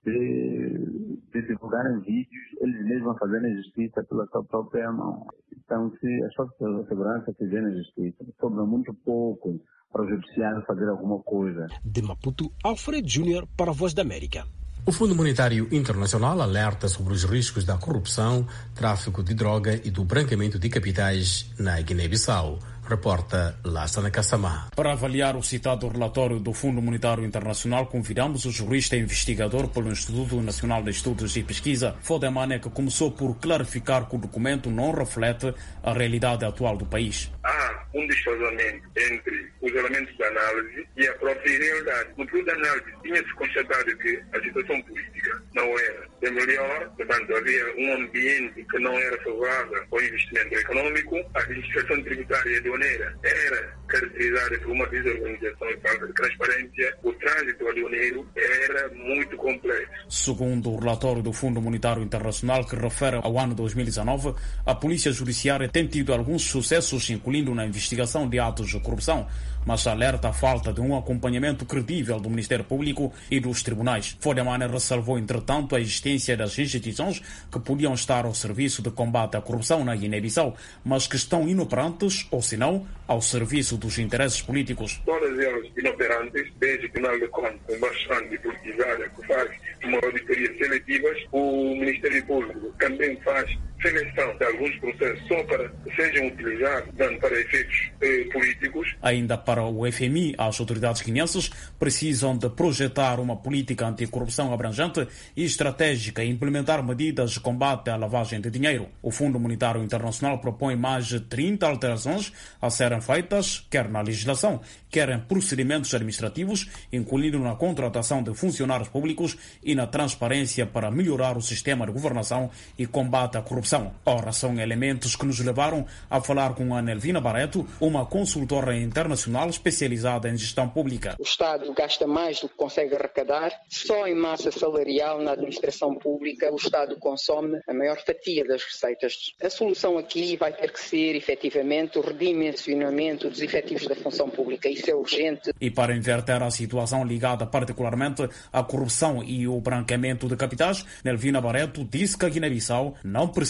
de divulgarem vídeos, eles mesmos fazerem justiça pela sua própria mão. Então, se as forças de segurança fizerem justiça, sobra muito pouco para o Judiciário fazer alguma coisa. De Maputo, Alfredo Júnior para a Voz da América. O Fundo Monetário Internacional alerta sobre os riscos da corrupção, tráfico de droga e do branqueamento de capitais na Guiné-Bissau. Reporta Lassana Kassamá. Para avaliar o citado relatório do Fundo Monetário Internacional, convidamos o jurista e investigador pelo Instituto Nacional de Estudos e Pesquisa, Fodemane, que começou por clarificar que o documento não reflete a realidade atual do país. Há um desfazamento entre os elementos da análise e a própria realidade. No período da análise, tinha-se constatado que a situação política não era da melhor, portanto, havia um ambiente que não era favorável ao investimento econômico, a administração tributária aduaneira era caracterizada por uma desorganização e falta de transparência, o trânsito aduaneiro era muito complexo. Segundo o relatório do Fundo Monetário Internacional, que refere ao ano 2019, a Polícia Judiciária tem tido alguns sucessos, incluindo na investigação de atos de corrupção, mas alerta a falta de um acompanhamento credível do Ministério Público e dos tribunais. Fodemane ressalvou, entretanto, a existência das instituições que podiam estar ao serviço de combate à corrupção na Guiné-Bissau, mas que estão inoperantes, ou se não, ao serviço dos interesses políticos. Todas elas inoperantes, desde o Tribunal de Contas, bastante politizada, que faz uma auditoria seletivas, o Ministério Público também faz seleção de alguns processos só para que sejam utilizados para efeitos políticos. Ainda para o FMI, as autoridades guineenses precisam de projetar uma política anticorrupção abrangente e estratégica e implementar medidas de combate à lavagem de dinheiro. O Fundo Monetário Internacional propõe mais de 30 alterações a serem feitas, quer na legislação, quer em procedimentos administrativos, incluindo na contratação de funcionários públicos e na transparência para melhorar o sistema de governação e combate à corrupção. Ora, são elementos que nos levaram a falar com a Nelvina Barreto, uma consultora internacional especializada em gestão pública. O Estado gasta mais do que consegue arrecadar. Só em massa salarial na administração pública o Estado consome a maior fatia das receitas. A solução aqui vai ter que ser, efetivamente, o redimensionamento dos efetivos da função pública. Isso é urgente. E para inverter a situação ligada particularmente à corrupção e o branqueamento de capitais, Nelvina Barreto disse que a Guiné-Bissau não precisa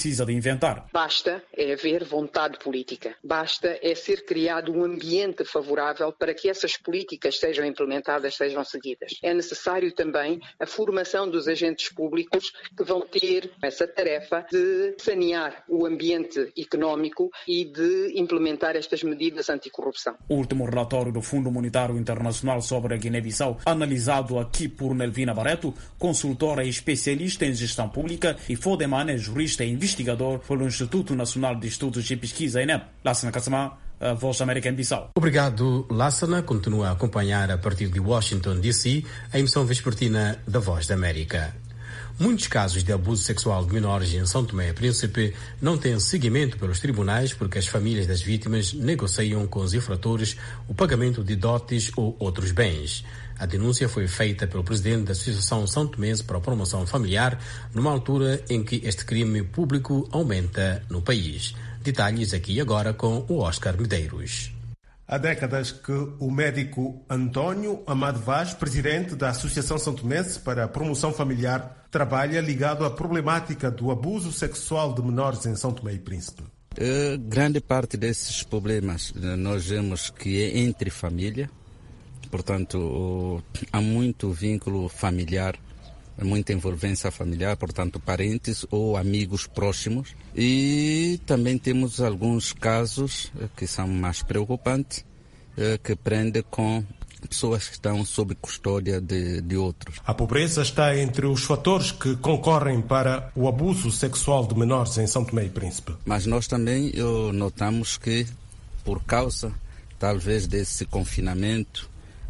precisa de inventar. Basta é haver vontade política. Basta é ser criado um ambiente favorável para que essas políticas sejam implementadas, sejam seguidas. É necessário também a formação dos agentes públicos que vão ter essa tarefa de sanear o ambiente económico e de implementar estas medidas anticorrupção. O último relatório do Fundo Monetário Internacional sobre a Guiné-Bissau, analisado aqui por Nelvina Barreto, consultora e especialista em gestão pública, e Fodemane, jurista e investigador pelo Instituto Nacional de Estudos e Pesquisa, INEP. Lassana Kasama, a Voz da América em Bissau. Obrigado, Lassana. Continua a acompanhar a partir de Washington, D.C., a emissão vespertina da Voz da América. Muitos casos de abuso sexual de menores em São Tomé e Príncipe não têm seguimento pelos tribunais porque as famílias das vítimas negociam com os infratores o pagamento de dotes ou outros bens. A denúncia foi feita pelo presidente da Associação São Tomense para a Promoção Familiar numa altura em que este crime público aumenta no país. Detalhes aqui e agora com o Oscar Medeiros. Há décadas que o médico António Amado Vaz, presidente da Associação São Tomense para a Promoção Familiar, trabalha ligado à problemática do abuso sexual de menores em São Tomé e Príncipe. Grande parte desses problemas nós vemos que é entre família, portanto há muito vínculo familiar, muita envolvência familiar, portanto parentes ou amigos próximos, e também temos alguns casos que são mais preocupantes, que prendem com pessoas que estão sob custódia de outros. A pobreza está entre os fatores que concorrem para o abuso sexual de menores em São Tomé e Príncipe. Mas nós também notamos que, por causa talvez desse confinamento,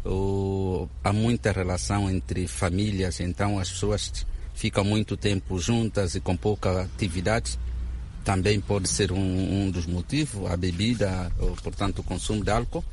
há muita relação entre famílias, então as pessoas ficam muito tempo juntas e com pouca atividade. Também pode ser um dos motivos, a bebida, portanto o consumo de álcool.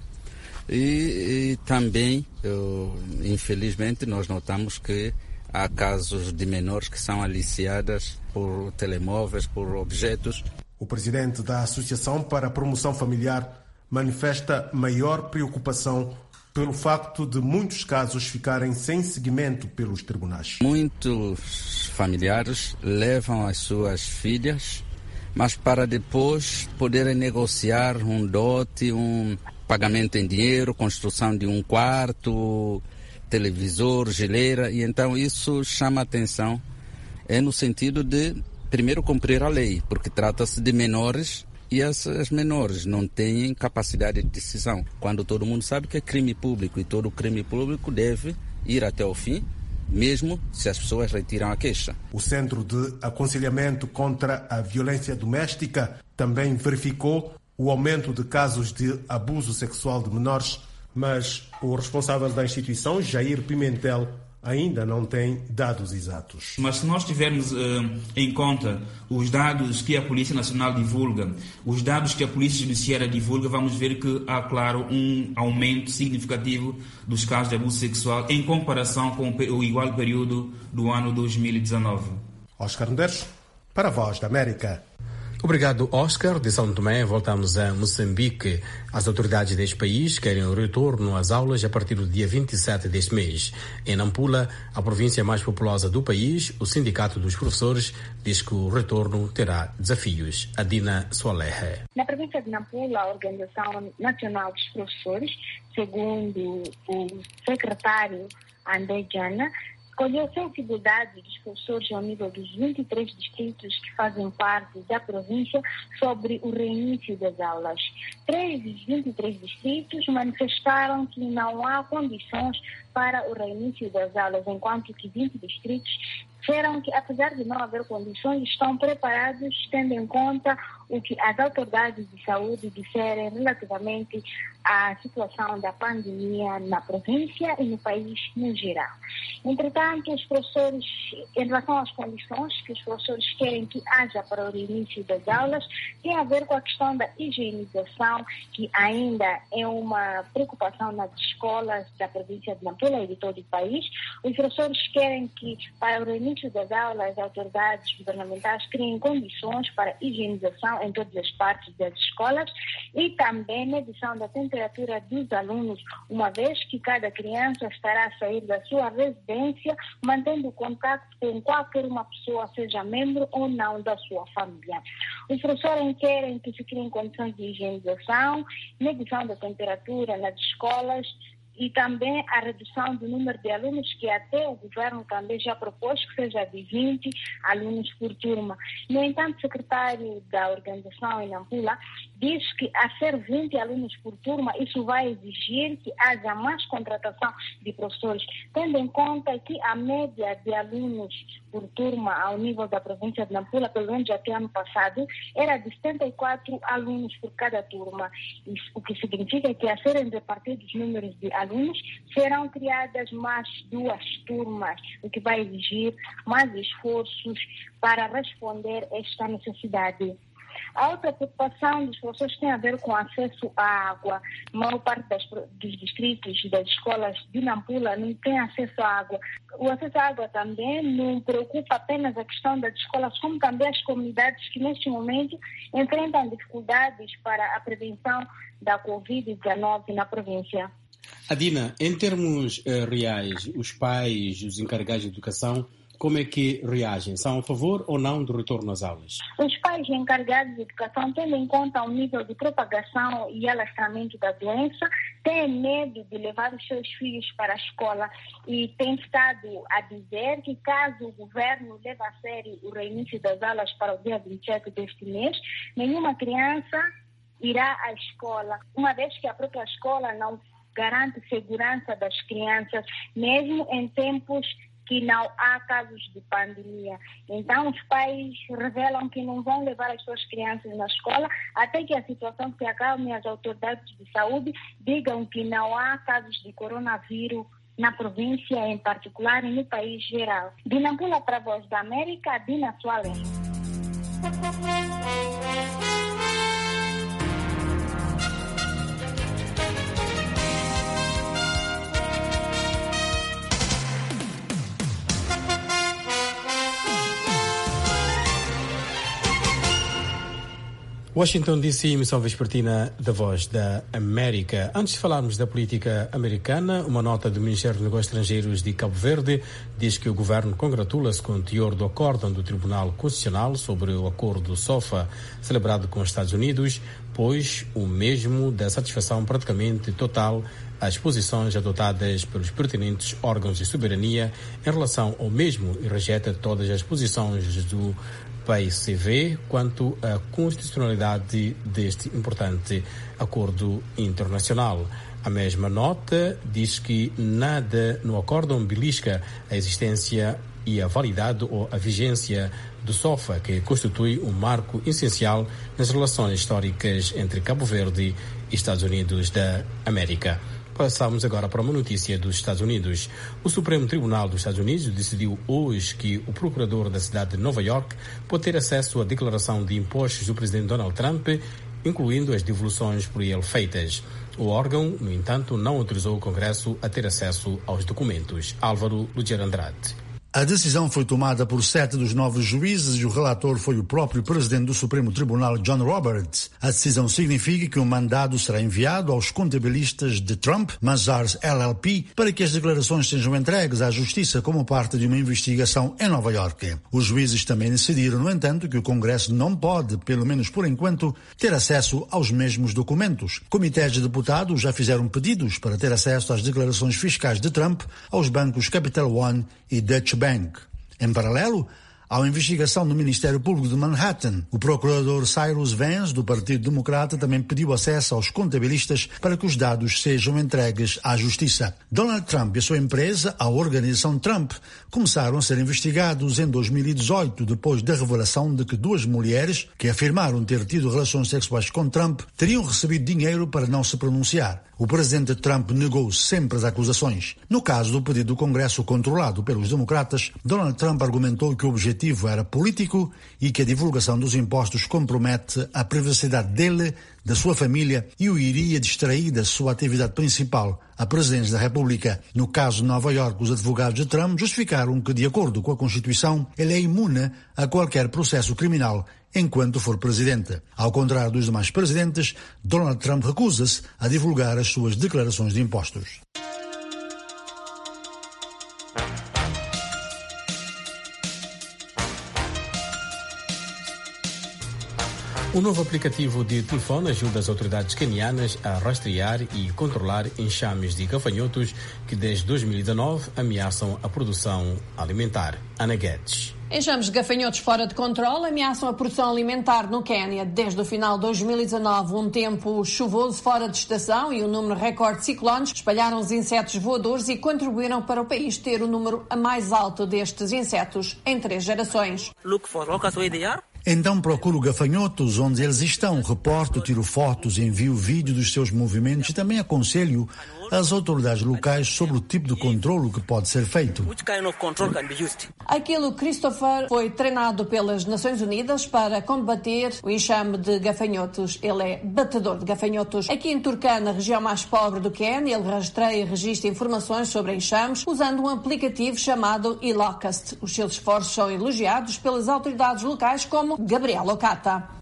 E também, infelizmente, nós notamos que há casos de menores que são aliciadas por telemóveis, por objetos. O presidente da Associação para a Promoção Familiar manifesta maior preocupação pelo facto de muitos casos ficarem sem seguimento pelos tribunais. Muitos familiares levam as suas filhas, mas para depois poderem negociar um dote, um pagamento em dinheiro, construção de um quarto, televisor, geleira, e então isso chama a atenção. É no sentido de, primeiro, cumprir a lei, porque trata-se de menores e as menores não têm capacidade de decisão, quando todo mundo sabe que é crime público e todo crime público deve ir até o fim, mesmo se as pessoas retiram a queixa. O Centro de Aconselhamento contra a Violência Doméstica também verificou o aumento de casos de abuso sexual de menores, mas o responsável da instituição, Jair Pimentel, ainda não tem dados exatos. Mas se nós tivermos em conta os dados que a Polícia Nacional divulga, os dados que a Polícia Judiciária divulga, vamos ver que há, claro, um aumento significativo dos casos de abuso sexual em comparação com o igual período do ano 2019. Oscar Medeiros, para a Voz da América. Obrigado, Oscar. De São Tomé, voltamos a Moçambique. As autoridades deste país querem o retorno às aulas a partir do dia 27 deste mês. Em Nampula, a província mais populosa do país, o Sindicato dos Professores diz que o retorno terá desafios. Adina Soalehe. Na província de Nampula, a Organização Nacional dos Professores, segundo o secretário André Jana, colheu a sensibilidade dos professores ao nível dos 23 distritos que fazem parte da província sobre o reinício das aulas. 3 dos 23 distritos manifestaram que não há condições para o reinício das aulas, enquanto que 20 distritos disseram que, apesar de não haver condições, estão preparados, tendo em conta o que as autoridades de saúde disserem relativamente à situação da pandemia na província e no país no geral. Entretanto, os professores, em relação às condições que os professores querem que haja para o início das aulas, tem a ver com a questão da higienização, que ainda é uma preocupação nas escolas da província de Nampula e de todo o país. Os professores querem que, para o início das aulas, as autoridades governamentais criem condições para a higienização em todas as partes das escolas e também medição da temperatura dos alunos, uma vez que cada criança estará a sair da sua residência, mantendo contato com qualquer uma pessoa, seja membro ou não da sua família. Os professores querem que se criem condições de higienização, medição da temperatura nas escolas, e também a redução do número de alunos, que até o governo também já propôs que seja de 20 alunos por turma. No entanto, o secretário da organização em Nampula diz que, a ser 20 alunos por turma, isso vai exigir que haja mais contratação de professores, tendo em conta que a média de alunos por turma ao nível da província de Nampula, pelo menos até ano passado, era de 74 alunos por cada turma. Isso, o que significa que, a serem repartidos os números de alunos, serão criadas mais 2 turmas, o que vai exigir mais esforços para responder a esta necessidade. A outra preocupação dos professores tem a ver com acesso à água. A maior parte dos distritos e das escolas de Nampula não tem acesso à água. O acesso à água também não preocupa apenas a questão das escolas, como também as comunidades que neste momento enfrentam dificuldades para a prevenção da Covid-19 na província. Adina, em termos reais, os pais, os encarregados de educação, como é que reagem? São a favor ou não do retorno às aulas? Os pais encarregados de educação, tendo em conta o nível de propagação e alastramento da doença, têm medo de levar os seus filhos para a escola e têm estado a dizer que, caso o governo leve a sério o reinício das aulas para o dia 27 deste mês, nenhuma criança irá à escola, uma vez que a própria escola não garante segurança das crianças, mesmo em tempos que não há casos de pandemia. Então, os pais revelam que não vão levar as suas crianças na escola até que a situação se acalme e as autoridades de saúde digam que não há casos de coronavírus na província em particular e no país geral. De Nampula para a Voz da América, Dina Sualem. Washington DC, emissão vespertina da Voz da América. Antes de falarmos da política americana, uma nota do Ministério dos Negócios Estrangeiros de Cabo Verde diz que o governo congratula-se com o teor do acórdão do Tribunal Constitucional sobre o acordo SOFA celebrado com os Estados Unidos, pois o mesmo dá satisfação praticamente total às posições adotadas pelos pertinentes órgãos de soberania em relação ao mesmo e rejeita todas as posições do PAICV quanto à constitucionalidade deste importante acordo internacional. A mesma nota diz que nada no acórdão belisca a existência e a validade ou a vigência do SOFA, que constitui um marco essencial nas relações históricas entre Cabo Verde e Estados Unidos da América. Passamos agora para uma notícia dos Estados Unidos. O Supremo Tribunal dos Estados Unidos decidiu hoje que o procurador da cidade de Nova York pode ter acesso à declaração de impostos do presidente Donald Trump, incluindo as devoluções por ele feitas. O órgão, no entanto, não autorizou o Congresso a ter acesso aos documentos. Álvaro Luger Andrade. A decisão foi tomada por 7 dos 9 juízes e o relator foi o próprio presidente do Supremo Tribunal, John Roberts. A decisão significa que um mandado será enviado aos contabilistas de Trump, Mazars LLP, para que as declarações sejam entregues à Justiça como parte de uma investigação em Nova York. Os juízes também decidiram, no entanto, que o Congresso não pode, pelo menos por enquanto, ter acesso aos mesmos documentos. Comitês de deputados já fizeram pedidos para ter acesso às declarações fiscais de Trump aos bancos Capital One e Deutsche Bank. Em paralelo, há uma investigação no Ministério Público de Manhattan. O procurador Cyrus Vance, do Partido Democrata, também pediu acesso aos contabilistas para que os dados sejam entregues à Justiça. Donald Trump e a sua empresa, a organização Trump, começaram a ser investigados em 2018, depois da revelação de que 2 mulheres, que afirmaram ter tido relações sexuais com Trump, teriam recebido dinheiro para não se pronunciar. O presidente Trump negou sempre as acusações. No caso do pedido do Congresso controlado pelos democratas, Donald Trump argumentou que o objetivo era político e que a divulgação dos impostos compromete a privacidade dele, da sua família e o iria distrair da sua atividade principal, a presidência da República. No caso de Nova York, os advogados de Trump justificaram que, de acordo com a Constituição, ele é imune a qualquer processo criminal enquanto for presidente. Ao contrário dos demais presidentes, Donald Trump recusa-se a divulgar as suas declarações de impostos. O novo aplicativo de telefone ajuda as autoridades quenianas a rastrear e controlar enxames de gafanhotos que desde 2019 ameaçam a produção alimentar. Ana Guedes. Enxames de gafanhotos fora de controle ameaçam a produção alimentar no Quênia. Desde o final de 2019, um tempo chuvoso fora de estação e um número recorde de ciclones espalharam os insetos voadores e contribuíram para o país ter o número mais alto destes insetos em 3 gerações. Então procuro gafanhotos onde eles estão, reporto, tiro fotos, envio vídeo dos seus movimentos e também aconselho as autoridades locais sobre o tipo de controlo que pode ser feito. Aquilo Christopher foi treinado pelas Nações Unidas para combater o enxame de gafanhotos. Ele é batedor de gafanhotos. Aqui em Turkana, a região mais pobre do Quênia, ele rastreia e registra informações sobre enxames usando um aplicativo chamado eLocust. Os seus esforços são elogiados pelas autoridades locais como Gabriel Ocata.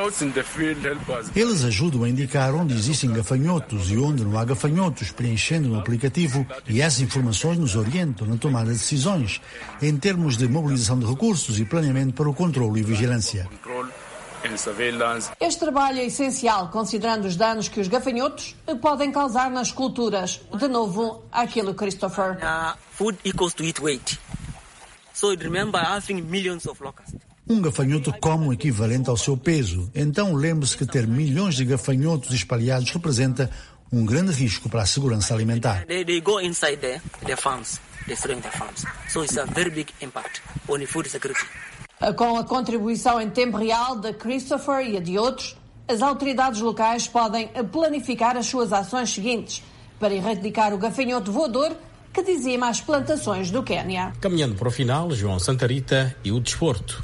Eles ajudam a indicar onde existem gafanhotos e onde não há gafanhotos, preenchendo no aplicativo, e essas informações nos orientam na tomada de decisões em termos de mobilização de recursos e planeamento para o controle e vigilância. Este trabalho é essencial, considerando os danos que os gafanhotos podem causar nas culturas. De novo, aquilo Christopher. Food equals to eat weight. So remember having millions of locusts. Um gafanhoto come o equivalente ao seu peso. Então lembre-se que ter milhões de gafanhotos espalhados representa um grande risco para a segurança alimentar. They go inside their farms, destroying their farms. So it's a very big impact on the food security. Com a contribuição em tempo real de Christopher e a de outros, as autoridades locais podem planificar as suas ações seguintes para erradicar o gafanhoto voador que dizima as plantações do Quênia. Caminhando para o final, João Santarita e o desporto.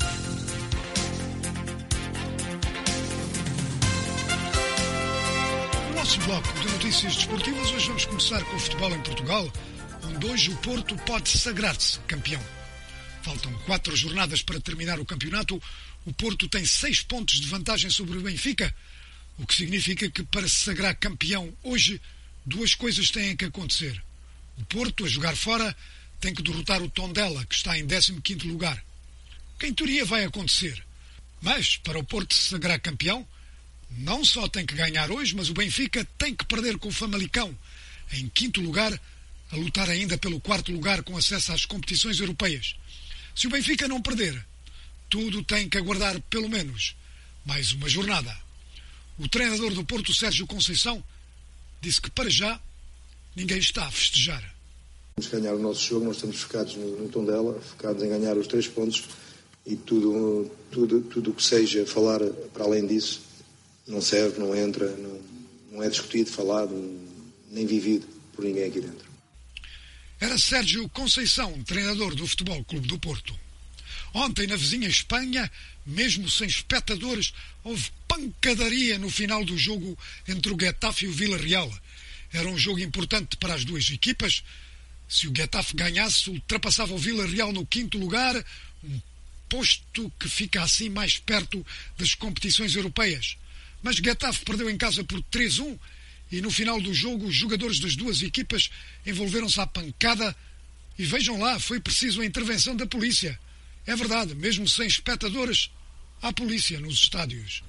No nosso bloco de notícias desportivas, hoje vamos começar com o futebol em Portugal, onde hoje o Porto pode sagrar-se campeão. Faltam 4 jornadas para terminar o campeonato. O Porto tem 6 pontos de vantagem sobre o Benfica, o que significa que para se sagrar campeão hoje, 2 coisas têm que acontecer. O Porto, a jogar fora, tem que derrotar o Tondela, que está em 15º lugar. Que em teoria vai acontecer. Mas, para o Porto se sagrar campeão, não só tem que ganhar hoje, mas o Benfica tem que perder com o Famalicão, em 5º lugar, a lutar ainda pelo 4º lugar com acesso às competições europeias. Se o Benfica não perder, tudo tem que aguardar pelo menos mais uma jornada. O treinador do Porto, Sérgio Conceição, disse que para já ninguém está a festejar. Vamos ganhar o nosso jogo, nós estamos focados no Tondela, focados em ganhar os 3 pontos e tudo o que seja falar para além disso não serve, não entra, não é discutido, falado, nem vivido por ninguém aqui dentro. Era Sérgio Conceição, treinador do Futebol Clube do Porto. Ontem, na vizinha Espanha, mesmo sem espectadores, houve pancadaria no final do jogo entre o Getafe e o Villarreal. Era um jogo importante para as 2 equipas. Se o Getafe ganhasse, ultrapassava o Villarreal no 5º lugar, um posto que fica assim mais perto das competições europeias. Mas Getafe perdeu em casa por 3-1 e no final do jogo os jogadores das 2 equipas envolveram-se à pancada e vejam lá, foi preciso a intervenção da polícia. É verdade, mesmo sem espectadores, há polícia nos estádios.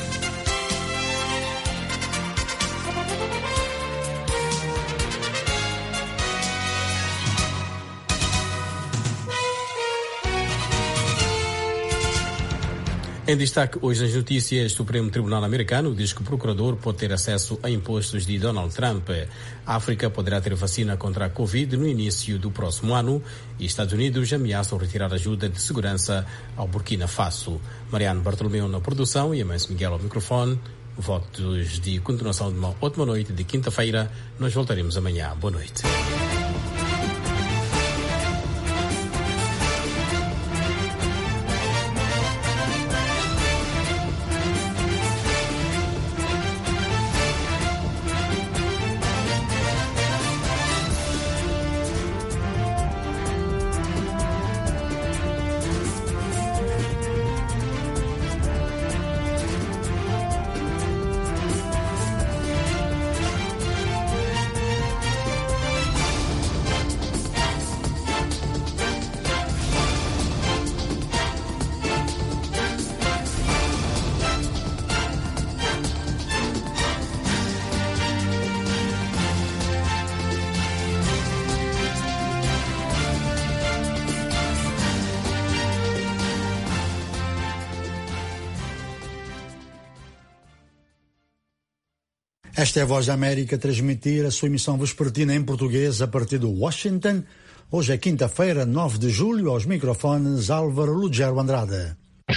Em destaque hoje nas notícias, o Supremo Tribunal Americano diz que o procurador pode ter acesso a impostos de Donald Trump. A África poderá ter vacina contra a Covid no início do próximo ano e Estados Unidos ameaçam retirar ajuda de segurança ao Burkina Faso. Mariano Bartolomeu na produção e Amancio Miguel ao microfone. Votos de continuação de uma ótima noite de quinta-feira. Nós voltaremos amanhã. Boa noite. Esta é a Voz da América a transmitir a sua emissão vespertina em português a partir de Washington. Hoje é quinta-feira, 9 de julho, aos microfones Álvaro Lugero Andrade.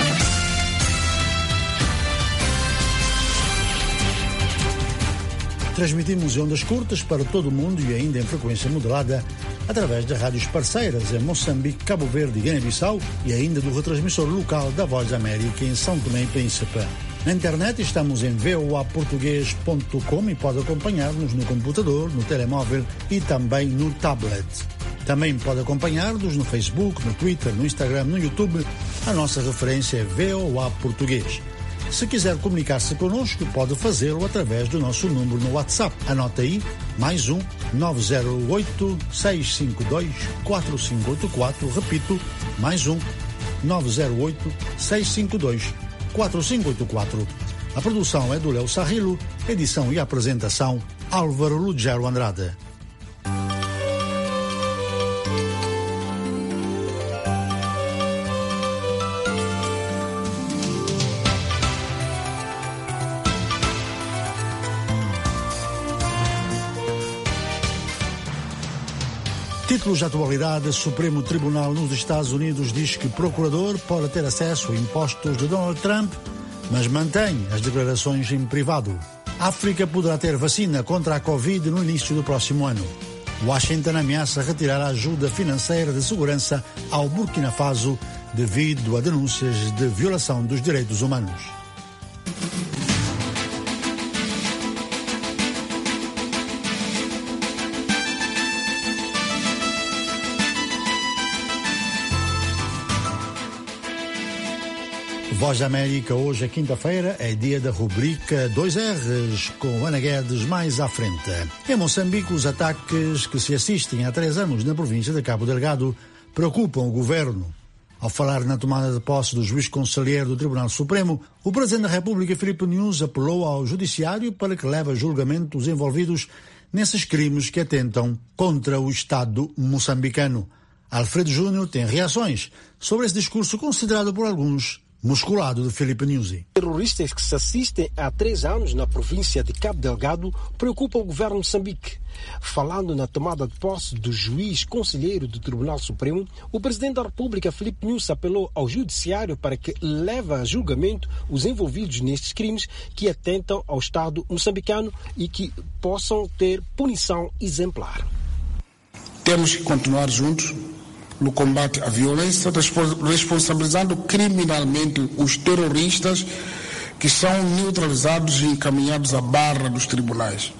Transmitimos em ondas curtas para todo o mundo e ainda em frequência modulada através de rádios parceiras em Moçambique, Cabo Verde e Guiné-Bissau e ainda do retransmissor local da Voz da América em São Tomé e Príncipe. Na internet estamos em voaportugues.com e pode acompanhar-nos no computador, no telemóvel e também no tablet. Também pode acompanhar-nos no Facebook, no Twitter, no Instagram, no YouTube. A nossa referência é VOA Português. Se quiser comunicar-se connosco, pode fazê-lo através do nosso número no WhatsApp. Anota aí, +1 908 652 4584. Repito, +1 908 652 4584. A produção é do Léo Sarrilo, edição e apresentação Álvaro Lugero Andrade. Títulos de atualidade: Supremo Tribunal nos Estados Unidos diz que procurador pode ter acesso a impostos de Donald Trump, mas mantém as declarações em privado. África poderá ter vacina contra a Covid no início do próximo ano. Washington ameaça retirar a ajuda financeira de segurança ao Burkina Faso devido a denúncias de violação dos direitos humanos. Voz da América, hoje é quinta-feira, é dia da rubrica 2Rs, com Ana Guedes mais à frente. Em Moçambique, os ataques que se assistem há 3 anos na província de Cabo Delgado preocupam o governo. Ao falar na tomada de posse do juiz conselheiro do Tribunal Supremo, o Presidente da República, Filipe Nunes, apelou ao Judiciário para que leve a julgamento os envolvidos nesses crimes que atentam contra o Estado moçambicano. Alfredo Júnior tem reações sobre esse discurso considerado por alguns musculado de Filipe Nunes. Terroristas que se assistem há 3 anos na província de Cabo Delgado preocupam o governo de Moçambique. Falando na tomada de posse do juiz conselheiro do Tribunal Supremo, o Presidente da República, Filipe Nunes, apelou ao Judiciário para que leve a julgamento os envolvidos nestes crimes que atentam ao Estado moçambicano e que possam ter punição exemplar. Temos que continuar juntos no combate à violência, responsabilizando criminalmente os terroristas que são neutralizados e encaminhados à barra dos tribunais.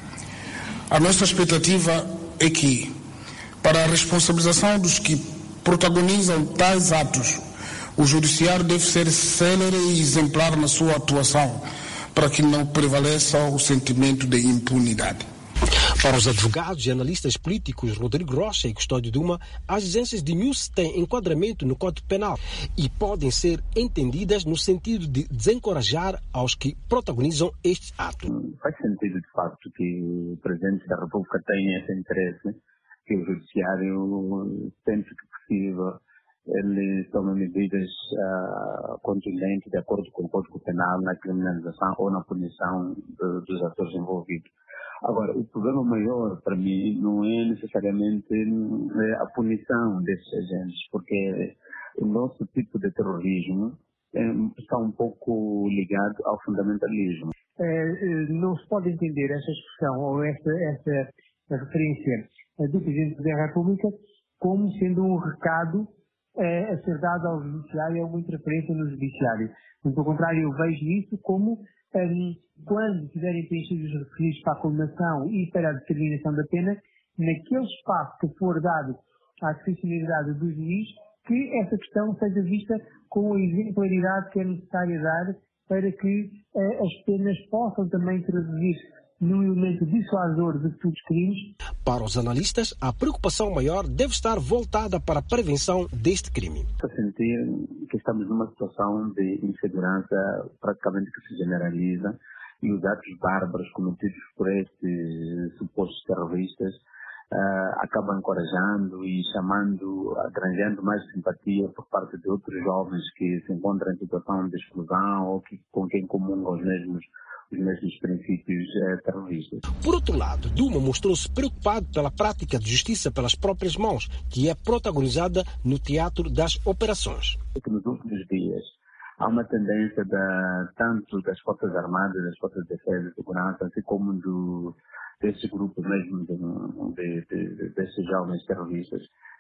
A nossa expectativa é que, para a responsabilização dos que protagonizam tais atos, o Judiciário deve ser célere e exemplar na sua atuação, para que não prevaleça o sentimento de impunidade. Para os advogados e analistas políticos Rodrigo Rocha e Custódio Duma, as exigências de Nunes têm enquadramento no Código Penal e podem ser entendidas no sentido de desencorajar aos que protagonizam estes atos. Faz sentido, de facto, que o Presidente da República tenha esse interesse, que o Judiciário, sempre que possível, ele tome medidas contundentes de acordo com o Código Penal na criminalização ou na punição dos atores envolvidos. Agora, o problema maior para mim não é necessariamente a punição desses agentes, porque o nosso tipo de terrorismo está um pouco ligado ao fundamentalismo. Não se pode entender essa expressão ou essa referência do Presidente da República como sendo um recado a ser dado ao Judiciário, é uma interferência no Judiciário. Pelo contrário, eu vejo isso como quando tiverem preenchidos os requisitos para a condenação e para a determinação da pena, naquele espaço que for dado à discricionalidade do juiz, que essa questão seja vista com a exemplaridade que é necessária dar para que as penas possam também traduzir num elemento dissuasor de futuros crimes. Para os analistas, a preocupação maior deve estar voltada para a prevenção deste crime. Estou a sentir que estamos numa situação de insegurança praticamente que se generaliza e os atos bárbaros cometidos por estes supostos terroristas acabam encorajando e atraindo mais simpatia por parte de outros jovens que se encontram em situação de exclusão ou com quem comungam os mesmos os mesmos princípios terroristas. Por outro lado, Duma mostrou-se preocupado pela prática de justiça pelas próprias mãos, que é protagonizada no teatro das operações. Nos últimos dias há uma tendência tanto das Forças Armadas, das Forças de Defesa e Segurança, assim como desses grupos mesmo desses jovens terroristas,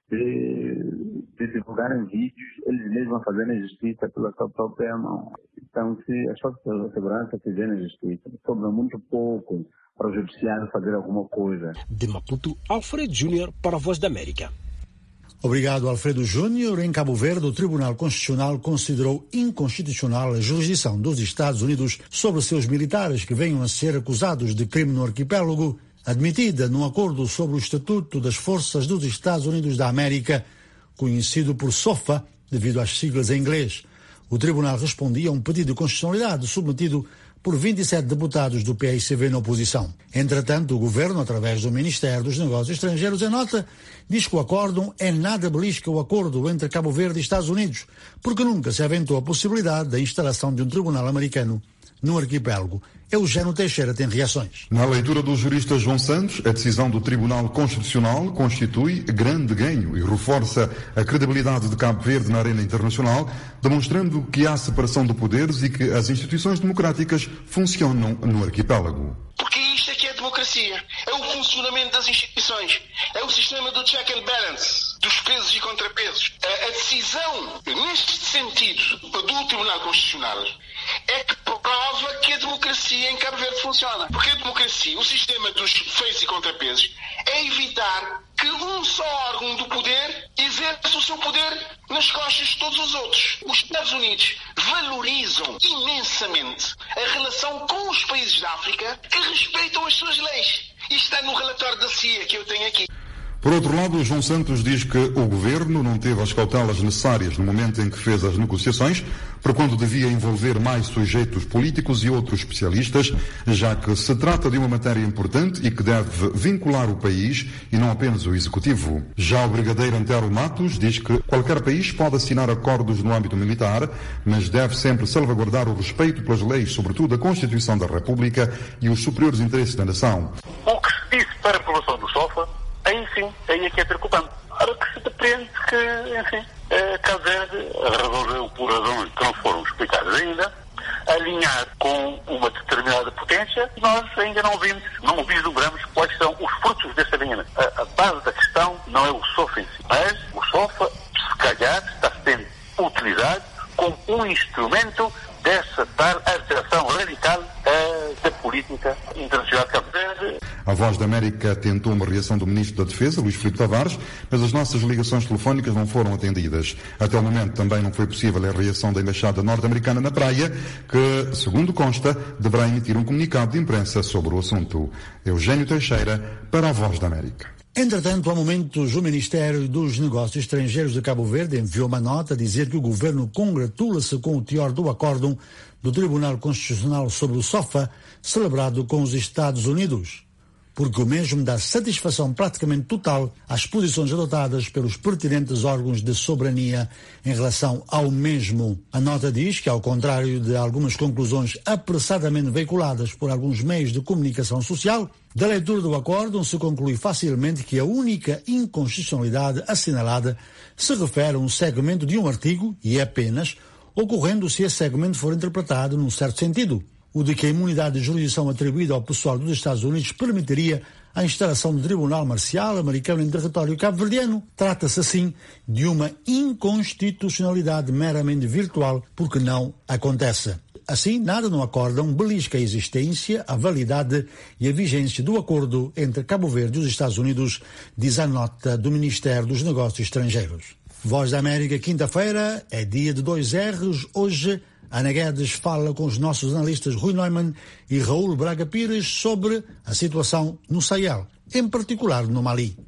de divulgarem vídeos, eles mesmos fazerem justiça pela sua própria mão. Então, se as Forças de Segurança fizerem justiça, sobra muito pouco para o Judiciário fazer alguma coisa. De Maputo, Alfredo Júnior para a Voz da América. Obrigado, Alfredo Júnior. Em Cabo Verde, o Tribunal Constitucional considerou inconstitucional a jurisdição dos Estados Unidos sobre seus militares que venham a ser acusados de crime no arquipélago, admitida num acordo sobre o Estatuto das Forças dos Estados Unidos da América, conhecido por SOFA, devido às siglas em inglês. O Tribunal respondia a um pedido de constitucionalidade submetido por 27 deputados do PICV na oposição. Entretanto, o governo, através do Ministério dos Negócios Estrangeiros, em nota, diz que o acórdão é nada belisca o acordo entre Cabo Verde e Estados Unidos, porque nunca se aventou a possibilidade da instalação de um tribunal americano no arquipélago. Eugênio Teixeira tem reações. Na leitura do jurista João Santos, a decisão do Tribunal Constitucional constitui grande ganho e reforça a credibilidade de Cabo Verde na arena internacional, demonstrando que há separação de poderes e que as instituições democráticas funcionam no arquipélago. Porque isto aqui é democracia, é o funcionamento das instituições, é o sistema do check and balance, dos pesos e contrapesos. A decisão, neste sentido, do Tribunal Constitucional, é que prova que a democracia em Cabo Verde funciona. Porque a democracia, o sistema dos feitos e contrapesos, é evitar que um só órgão do poder exerça o seu poder nas costas de todos os outros. Os Estados Unidos valorizam imensamente a relação com os países da África que respeitam as suas leis. Isto está no relatório da CIA que eu tenho aqui. Por outro lado, João Santos diz que o governo não teve as cautelas necessárias no momento em que fez as negociações, para quando devia envolver mais sujeitos políticos e outros especialistas, já que se trata de uma matéria importante e que deve vincular o país e não apenas o executivo. Já o brigadeiro Antero Matos diz que qualquer país pode assinar acordos no âmbito militar, mas deve sempre salvaguardar o respeito pelas leis, sobretudo a Constituição da República e os superiores interesses da nação. O que se disse para a aprovação do SOFA, aí sim, aí é que é preocupante. Ora que se depreende que, enfim, Cabo Verde resolveu, por razões que não foram explicadas ainda, alinhar com uma determinada potência. Nós ainda não vislumbramos quais são os frutos desse alinhamento. A base da questão não é o SOFA em si, mas o SOFA, se calhar, está sendo utilizado como um instrumento dessa tal alteração radical da política internacional de Cabo Verde. A Voz da América tentou uma reação do Ministro da Defesa, Luís Filipe Tavares, mas as nossas ligações telefónicas não foram atendidas. Até o momento também não foi possível a reação da Embaixada Norte-Americana na Praia, que, segundo consta, deverá emitir um comunicado de imprensa sobre o assunto. Eugênio Teixeira, para a Voz da América. Entretanto, há momentos, o Ministério dos Negócios Estrangeiros de Cabo Verde enviou uma nota a dizer que o governo congratula-se com o teor do acórdão do Tribunal Constitucional sobre o SOFA, celebrado com os Estados Unidos, porque o mesmo dá satisfação praticamente total às posições adotadas pelos pertinentes órgãos de soberania em relação ao mesmo. A nota diz que, ao contrário de algumas conclusões apressadamente veiculadas por alguns meios de comunicação social, da leitura do acórdão se conclui facilmente que a única inconstitucionalidade assinalada se refere a um segmento de um artigo, e apenas, ocorrendo se esse segmento for interpretado num certo sentido, o de que a imunidade de jurisdição atribuída ao pessoal dos Estados Unidos permitiria a instalação do Tribunal Marcial americano em território cabo-verdiano. Trata-se, assim, de uma inconstitucionalidade meramente virtual, porque não acontece. Assim, nada no acórdão belisca a existência, a validade e a vigência do acordo entre Cabo Verde e os Estados Unidos, diz a nota do Ministério dos Negócios Estrangeiros. Voz da América, quinta-feira, é dia de 2 R's. Hoje, Ana Guedes fala com os nossos analistas Rui Neumann e Raul Braga Pires sobre a situação no Sahel, em particular no Mali.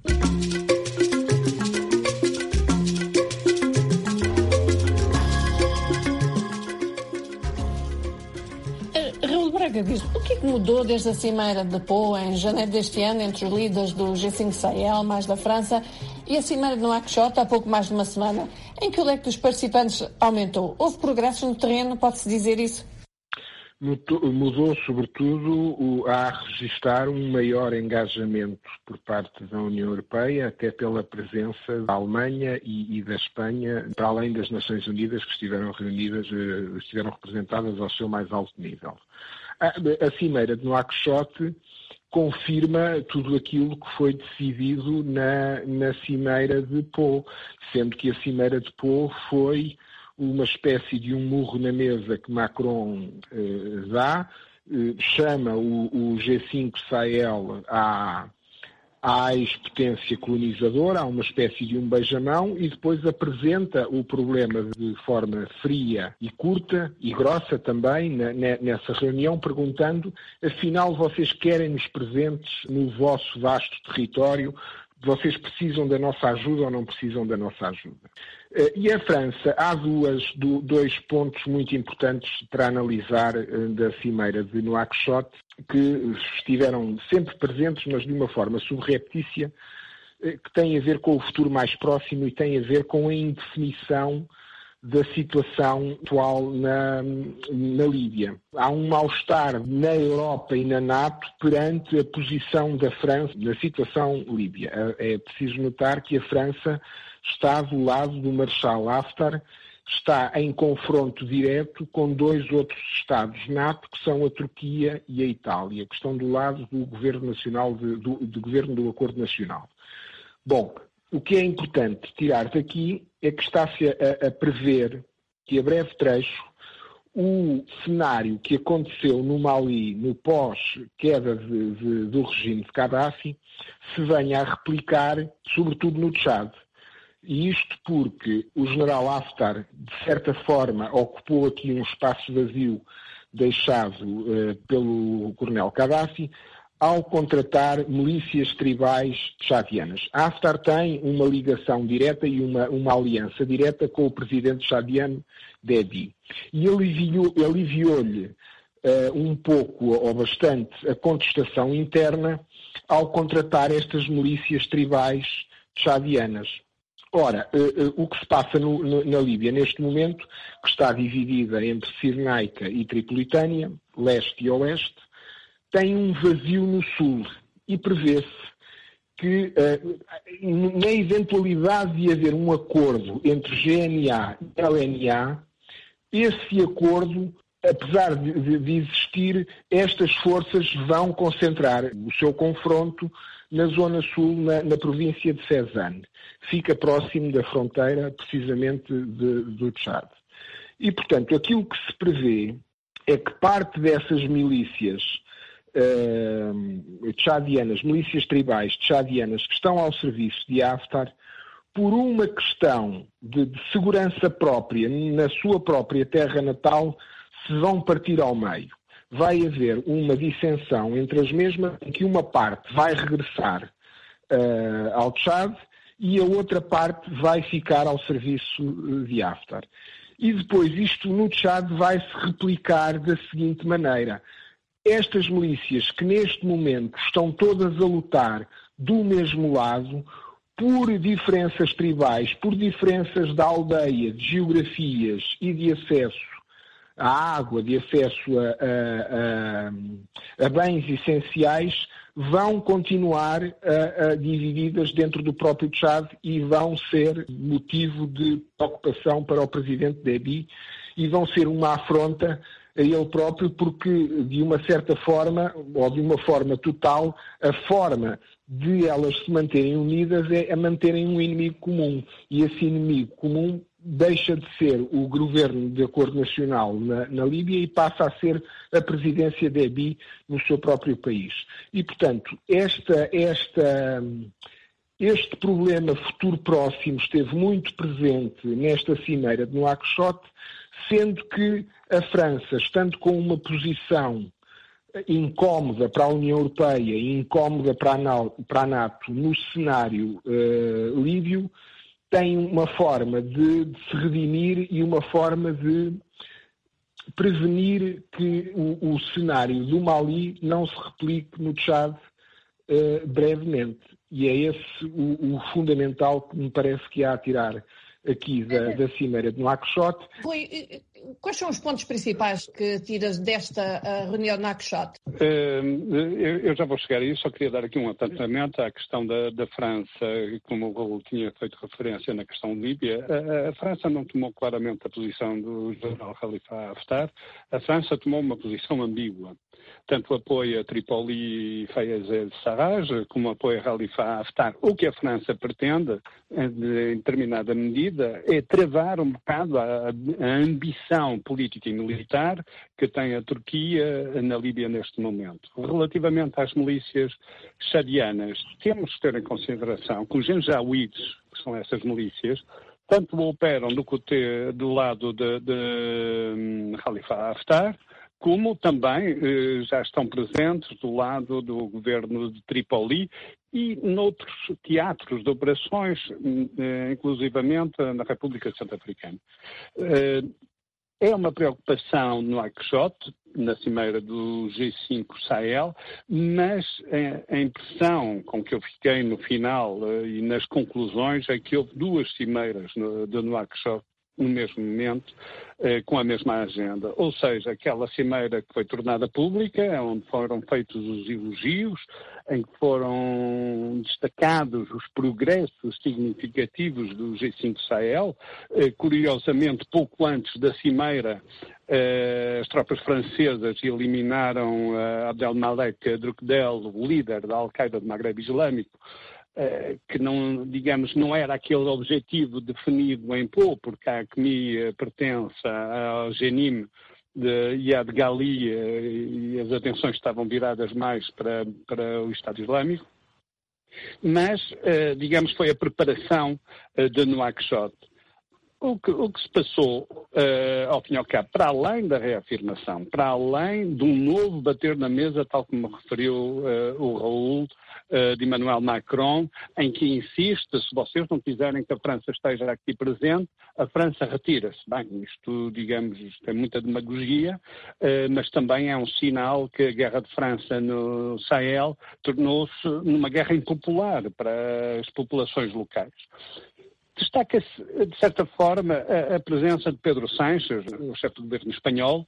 Raul Braga Pires, o que é que mudou desde a Cimeira de Pau em janeiro deste ano entre os líderes do G5 Sahel, mais da França, e a Cimeira de Nouakchott há pouco mais de uma semana, em que o leque dos participantes aumentou? Houve progressos no terreno, pode-se dizer isso? Mudou, sobretudo, a registrar um maior engajamento por parte da União Europeia, até pela presença da Alemanha e da Espanha, para além das Nações Unidas, que estiveram representadas ao seu mais alto nível. A Cimeira de Nouakchott confirma tudo aquilo que foi decidido na Cimeira de Pau, sendo que a Cimeira de Pau foi uma espécie de um murro na mesa que Macron dá, chama o G5 Sahel à ex-potência colonizadora, há uma espécie de um beijamão, e depois apresenta o problema de forma fria e curta e grossa também nessa reunião, perguntando, afinal vocês querem-nos presentes no vosso vasto território? Vocês precisam da nossa ajuda ou não precisam da nossa ajuda? E a França, há dois pontos muito importantes para analisar da Cimeira de Nouakchott, que estiveram sempre presentes, mas de uma forma subreptícia, que tem a ver com o futuro mais próximo e tem a ver com a indefinição da situação atual na Líbia. Há um mal-estar na Europa e na NATO perante a posição da França na situação líbia. É preciso notar que a França está do lado do Marshal Haftar, está em confronto direto com dois outros Estados NATO, que são a Turquia e a Itália, que estão do lado do Governo Nacional, do Governo do Acordo Nacional. Bom, o que é importante tirar daqui é que está-se a prever que, a breve trecho, o cenário que aconteceu no Mali, no pós-queda do regime de Gaddafi, se venha a replicar, sobretudo no Tchad. E isto porque o general Haftar, de certa forma, ocupou aqui um espaço vazio deixado pelo coronel Gaddafi, ao contratar milícias tribais tchadianas. Haftar tem uma ligação direta e uma aliança direta com o presidente tchadiano Déby. E aliviou-lhe um pouco ou bastante a contestação interna ao contratar estas milícias tribais tchadianas. Ora, o que se passa na Líbia neste momento, que está dividida entre Cirenaica e Tripolitânia, leste e oeste, tem um vazio no sul e prevê-se que, na eventualidade de haver um acordo entre GNA e LNA, esse acordo, apesar de existir, estas forças vão concentrar o seu confronto na zona sul, na província de Fezzan. Fica próximo da fronteira, precisamente, do Tchad. E, portanto, aquilo que se prevê é que parte dessas milícias tchadianas, milícias tribais tchadianas que estão ao serviço de Haftar, por uma questão de segurança própria, na sua própria terra natal, se vão partir ao meio. Vai haver uma dissensão entre as mesmas, em que uma parte vai regressar ao Tchad e a outra parte vai ficar ao serviço de Haftar. E depois isto no Tchad vai se replicar da seguinte maneira. Estas milícias que neste momento estão todas a lutar do mesmo lado, por diferenças tribais, por diferenças da aldeia, de geografias e de acesso à água, de acesso a bens essenciais, vão continuar divididas dentro do próprio Tchad e vão ser motivo de preocupação para o presidente Déby e vão ser uma afronta a ele próprio, porque de uma certa forma, ou de uma forma total, a forma de elas se manterem unidas é a manterem um inimigo comum. E esse inimigo comum deixa de ser o governo de acordo nacional na Líbia e passa a ser a presidência de Déby no seu próprio país. E, portanto, este problema futuro próximo esteve muito presente nesta cimeira de Nouakchott, sendo que a França, estando com uma posição incómoda para a União Europeia e incómoda para a NATO no cenário líbio, tem uma forma de se redimir e uma forma de prevenir que o cenário do Mali não se replique no Tchad brevemente. E é esse o fundamental que me parece que há a tirar aqui da Cimeira de Nouakchott. Rui, quais são os pontos principais que tiras desta reunião de Nouakchott? Eu já vou chegar a isso, só queria dar aqui um apontamento à questão da França, como o Raul tinha feito referência na questão Líbia. A França não tomou claramente a posição do general Khalifa Haftar, a França tomou uma posição ambígua. Tanto apoia Tripoli e Fayez el-Sarraj, como apoia Khalifa Haftar. O que a França pretende, em determinada medida, é travar um bocado a ambição política e militar que tem a Turquia na Líbia neste momento. Relativamente às milícias chadianas, temos que ter em consideração que os janjawides, que são essas milícias, tanto operam do lado de Khalifa Haftar, como também já estão presentes do lado do governo de Tripoli e noutros teatros de operações, inclusivamente na República Centro-Africana. É uma preocupação no Nouakchott, na cimeira do G5 Sahel, mas a impressão com que eu fiquei no final e nas conclusões é que houve duas cimeiras de Nouakchott no mesmo momento, com a mesma agenda. Ou seja, aquela cimeira que foi tornada pública, onde foram feitos os elogios, em que foram destacados os progressos significativos do G5 Sahel. Curiosamente, pouco antes da cimeira, as tropas francesas eliminaram Abdelmalek Drukdel, o líder da Al-Qaeda do Maghreb Islâmico, que não era aquele objetivo definido em Pau, porque a AQMI pertence ao Jenim de Iyad Ghali e as atenções estavam viradas mais para o Estado Islâmico, mas, foi a preparação de Nouakchott. O que se passou, ao fim e ao cabo, para além da reafirmação, para além de um novo bater na mesa, tal como referiu o Raul, de Emmanuel Macron, em que insiste, se vocês não quiserem que a França esteja aqui presente, a França retira-se. Bem, isto é muita demagogia, mas também é um sinal que a guerra de França no Sahel tornou-se numa guerra impopular para as populações locais. Destaca-se, de certa forma, a presença de Pedro Sánchez, o chefe do governo espanhol,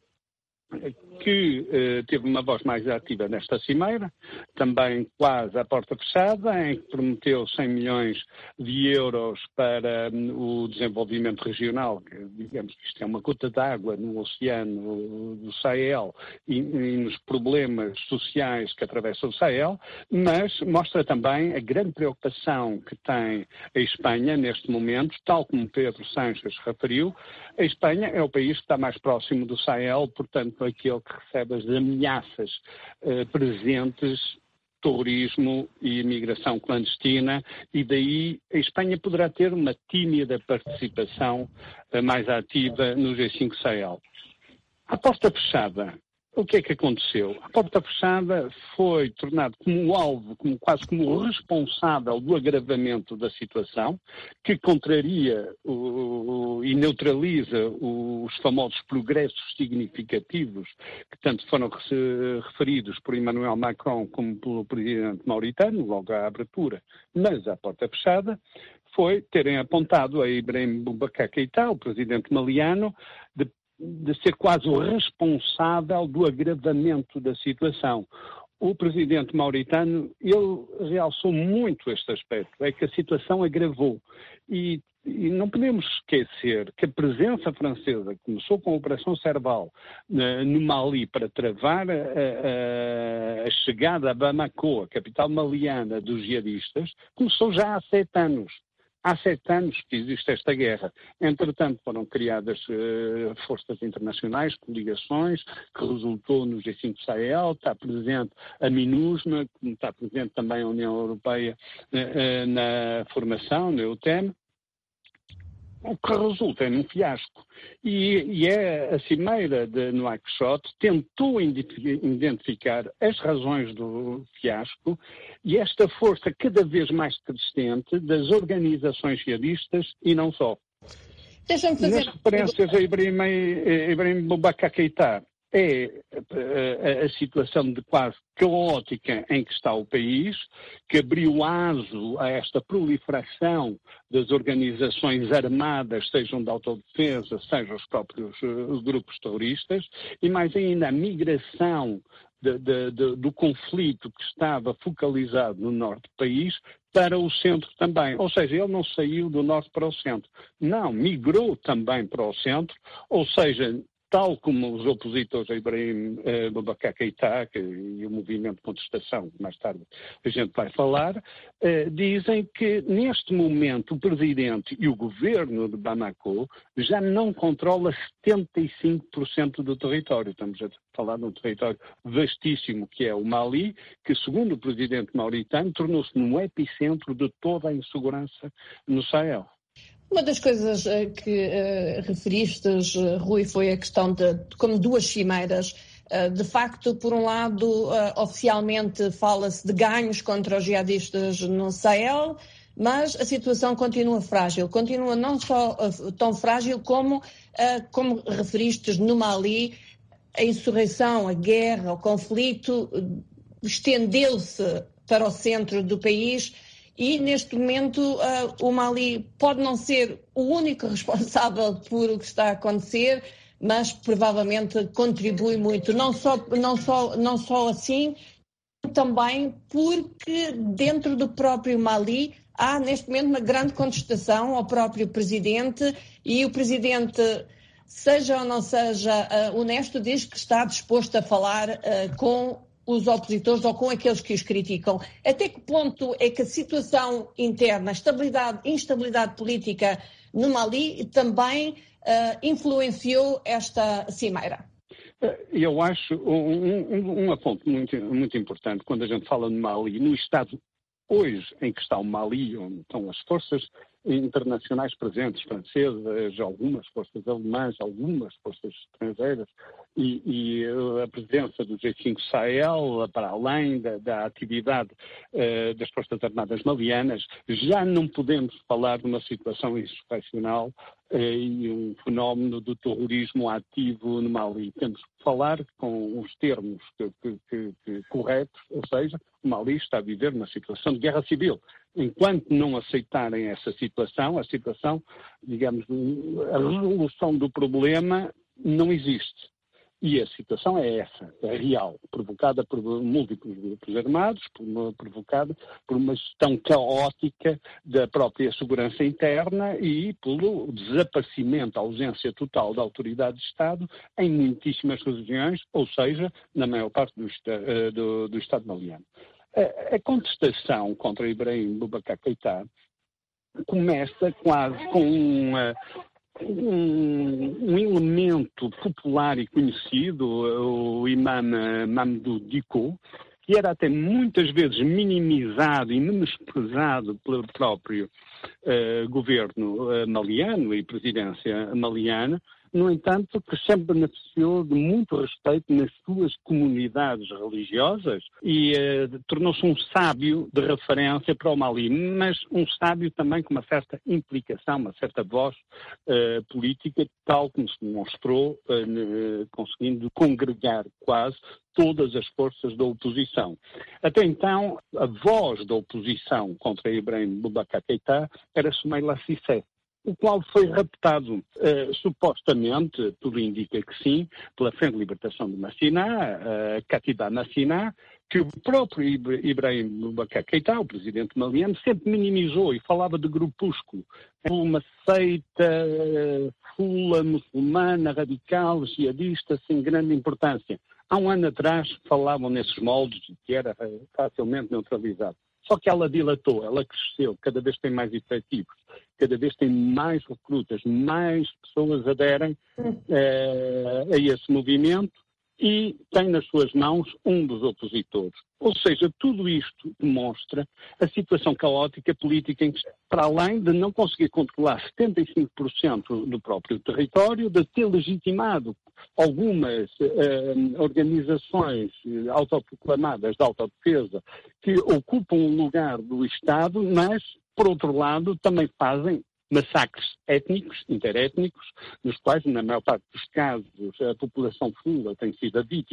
que teve uma voz mais ativa nesta cimeira, também quase à porta fechada, em que prometeu 100 milhões de euros para o desenvolvimento regional, que digamos que isto é uma gota d'água no oceano do Sahel e nos problemas sociais que atravessam o Sahel, mas mostra também a grande preocupação que tem a Espanha neste momento, tal como Pedro Sánchez referiu. A Espanha é o país que está mais próximo do Sahel, portanto, aquele que recebe as ameaças presentes, terrorismo e imigração clandestina, e daí a Espanha poderá ter uma tímida participação mais ativa no G5 Sahel. À porta fechada, o que é que aconteceu? A porta fechada foi tornado como alvo, quase como o responsável do agravamento da situação, que contraria e neutraliza os famosos progressos significativos que tanto foram referidos por Emmanuel Macron como pelo presidente mauritano, logo à abertura, mas à porta fechada, foi terem apontado a Ibrahim Boubacar Keïta, o presidente maliano, de ser quase o responsável do agravamento da situação. O presidente mauritano, ele realçou muito este aspecto, é que a situação agravou. E não podemos esquecer que a presença francesa, que começou com a Operação Serval no Mali para travar a chegada a Bamako, a capital maliana dos jihadistas, começou já há 7 anos. Há 7 anos que existe esta guerra. Entretanto, foram criadas forças internacionais, coligações, que resultou no G5 Sahel, está presente a MINUSMA, está presente também a União Europeia na formação, na EUTM. O que resulta num fiasco. E a cimeira de Nouakchott tentou identificar as razões do fiasco e esta força cada vez mais crescente das organizações jihadistas e não só. Deixa-me fazer... Nas referências a Ibrahim Boubacar Keïta, é a situação de quase caótica em que está o país, que abriu aso a esta proliferação das organizações armadas, sejam de autodefesa, sejam os próprios grupos terroristas, e mais ainda a migração do conflito que estava focalizado no norte do país para o centro também. Ou seja, ele não saiu do norte para o centro. Não, migrou também para o centro, ou seja, tal como os opositores a Ibrahim Boubacar Keïta e o movimento de contestação, que mais tarde a gente vai falar, dizem que neste momento o presidente e o governo de Bamako já não controla 75% do território. Estamos a falar de um território vastíssimo que é o Mali, que segundo o presidente mauritano tornou-se no epicentro de toda a insegurança no Sahel. Uma das coisas que referiste, Rui, foi a questão de como duas cimeiras. De facto, por um lado, oficialmente fala-se de ganhos contra os jihadistas no Sahel, mas a situação continua frágil. Continua não só tão frágil como referiste no Mali, a insurreição, a guerra, o conflito estendeu-se para o centro do país. E, neste momento, o Mali pode não ser o único responsável por o que está a acontecer, mas provavelmente contribui muito. Não só assim, também porque dentro do próprio Mali há, neste momento, uma grande contestação ao próprio presidente, e o presidente, seja ou não seja honesto, diz que está disposto a falar com os opositores ou com aqueles que os criticam. Até que ponto é que a situação interna, instabilidade política no Mali também influenciou esta cimeira? Eu acho um ponto muito importante quando a gente fala no Mali, no estado hoje em que está o Mali, onde estão as forças internacionais presentes, francesas, algumas forças alemãs, algumas forças estrangeiras, e a presença do G5 Sahel, para além da atividade das Forças Armadas malianas, já não podemos falar de uma situação insurrecional e um fenómeno do terrorismo ativo no Mali. Temos que falar com os termos corretos, ou seja, o Mali está a viver uma situação de guerra civil. Enquanto não aceitarem essa situação, a situação, digamos, a resolução do problema não existe. E a situação é essa, é real, provocada por múltiplos grupos armados, provocada por uma gestão caótica da própria segurança interna e pelo desaparecimento, a ausência total da autoridade de Estado em muitíssimas regiões, ou seja, na maior parte do Estado maliano. A contestação contra Ibrahim Boubacar Keïta começa quase com um elemento popular e conhecido, o imam Mamadou Dicko, que era até muitas vezes minimizado e menosprezado pelo próprio governo maliano e presidência maliana, no entanto, que sempre beneficiou de muito respeito nas suas comunidades religiosas e tornou-se um sábio de referência para o Mali, mas um sábio também com uma certa implicação, uma certa voz política, tal como se demonstrou, conseguindo congregar quase todas as forças da oposição. Até então, a voz da oposição contra Ibrahim Boubacar Keïta era Soumaïla Cissé, o qual foi raptado, supostamente, tudo indica que sim, pela Frente de Libertação de Massina, Katiba Massina, que o próprio Ibrahim Boubacar Keïta, o presidente maliano, sempre minimizou e falava de grupúsculo, uma seita fula muçulmana, radical, jihadista, sem grande importância. Há um ano atrás falavam nesses moldes que era facilmente neutralizado. Só que ela dilatou, ela cresceu, cada vez tem mais efetivos, cada vez tem mais recrutas, mais pessoas aderem a esse movimento e tem nas suas mãos um dos opositores. Ou seja, tudo isto demonstra a situação caótica política em que, para além de não conseguir controlar 75% do próprio território, de ter legitimado algumas organizações autoproclamadas de autodefesa que ocupam o lugar do Estado, mas, por outro lado, também fazem massacres étnicos, interétnicos, nos quais, na maior parte dos casos, a população fula tem sido a vítima.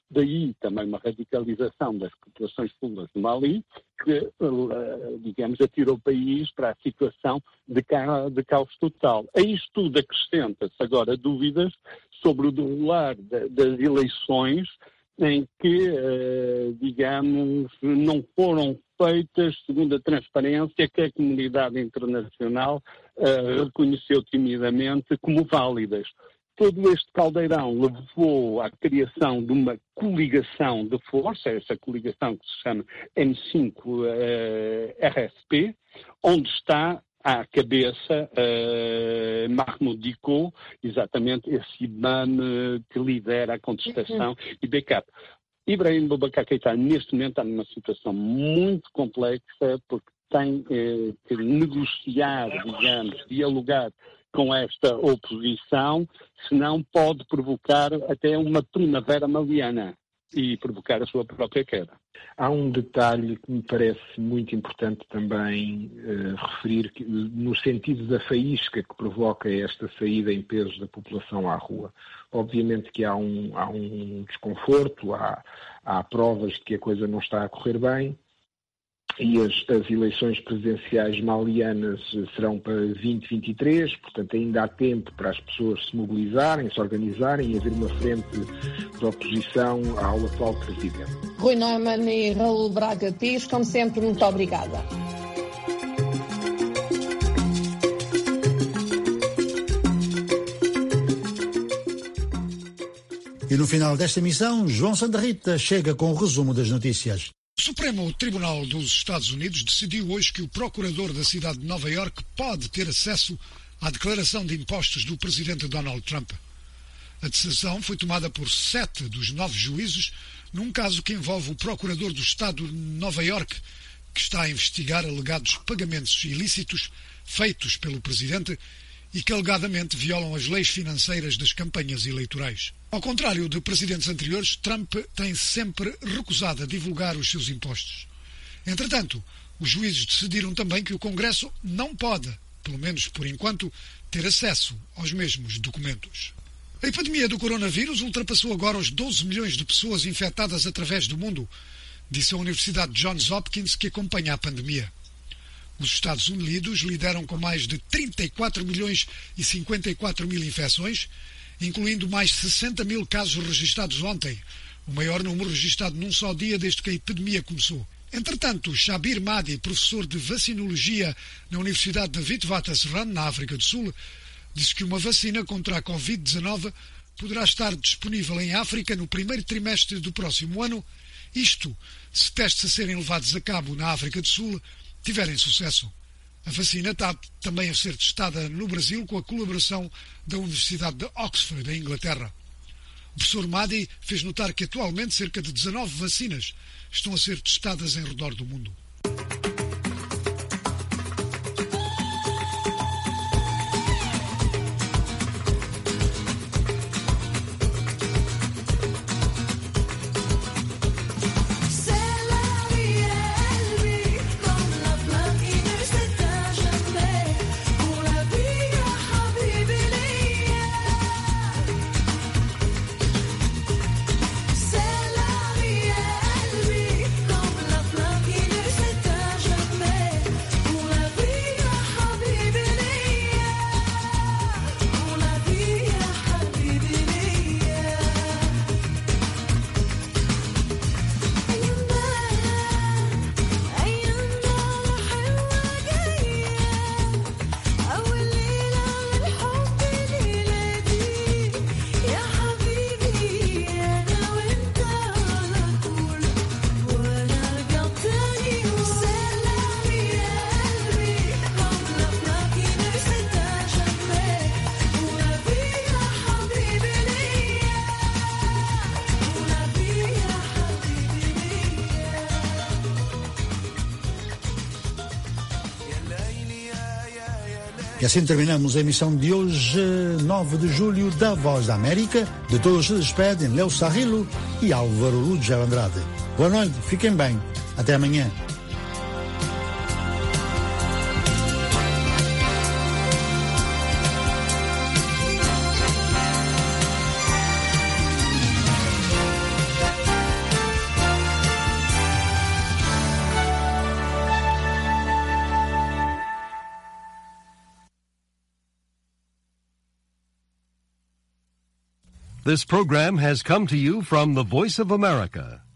Daí também uma radicalização das populações fulas de Mali, que, digamos, atirou o país para a situação de caos total. A isto tudo acrescenta-se agora dúvidas sobre o derolar das eleições, em que, digamos, não foram feitas segundo a transparência que a comunidade internacional reconheceu timidamente como válidas. Todo este caldeirão levou à criação de uma coligação de força, essa coligação que se chama M5-RSP, onde está à cabeça Mahmoud Dicko, exatamente esse imã que lidera a contestação e backup. Ibrahim Boubacar Keïta, neste momento, está numa situação muito complexa, porque tem que negociar, digamos, dialogar com esta oposição, senão pode provocar até uma primavera maliana e provocar a sua própria queda. Há um detalhe que me parece muito importante também referir, no sentido da faísca que provoca esta saída em peso da população à rua. Obviamente que há um desconforto, há provas de que a coisa não está a correr bem, e as eleições presidenciais malianas serão para 2023, portanto ainda há tempo para as pessoas se mobilizarem, se organizarem e haver uma frente de oposição ao atual presidente. Rui Neumann e Raul Braga Pires, como sempre, muito obrigada. E no final desta emissão, João Santa Rita chega com o resumo das notícias. O Supremo Tribunal dos Estados Unidos decidiu hoje que o procurador da cidade de Nova Iorque pode ter acesso à declaração de impostos do presidente Donald Trump. A decisão foi tomada por 7 dos 9 juízes num caso que envolve o procurador do estado de Nova Iorque, que está a investigar alegados pagamentos ilícitos feitos pelo presidente e que alegadamente violam as leis financeiras das campanhas eleitorais. Ao contrário de presidentes anteriores, Trump tem sempre recusado a divulgar os seus impostos. Entretanto, os juízes decidiram também que o Congresso não pode, pelo menos por enquanto, ter acesso aos mesmos documentos. A epidemia do coronavírus ultrapassou agora os 12 milhões de pessoas infectadas através do mundo, disse a Universidade Johns Hopkins, que acompanha a pandemia. Os Estados Unidos lideram com mais de 34 milhões e 54 mil infecções, incluindo mais 60 mil casos registados ontem, o maior número registrado num só dia desde que a epidemia começou. Entretanto, Shabir Mahdi, professor de vacinologia na Universidade de Witwatersrand, na África do Sul, disse que uma vacina contra a Covid-19 poderá estar disponível em África no primeiro trimestre do próximo ano, isto se testes a serem levados a cabo na África do Sul tiverem sucesso. A vacina está também a ser testada no Brasil com a colaboração da Universidade de Oxford, da Inglaterra. O professor Mahdi fez notar que atualmente cerca de 19 vacinas estão a ser testadas em redor do mundo. E assim terminamos a emissão de hoje, 9 de julho, da Voz da América. De todos se despedem Léo Sarrilo e Álvaro Lúcio Andrade. Boa noite, fiquem bem. Até amanhã. This program has come to you from the Voice of America,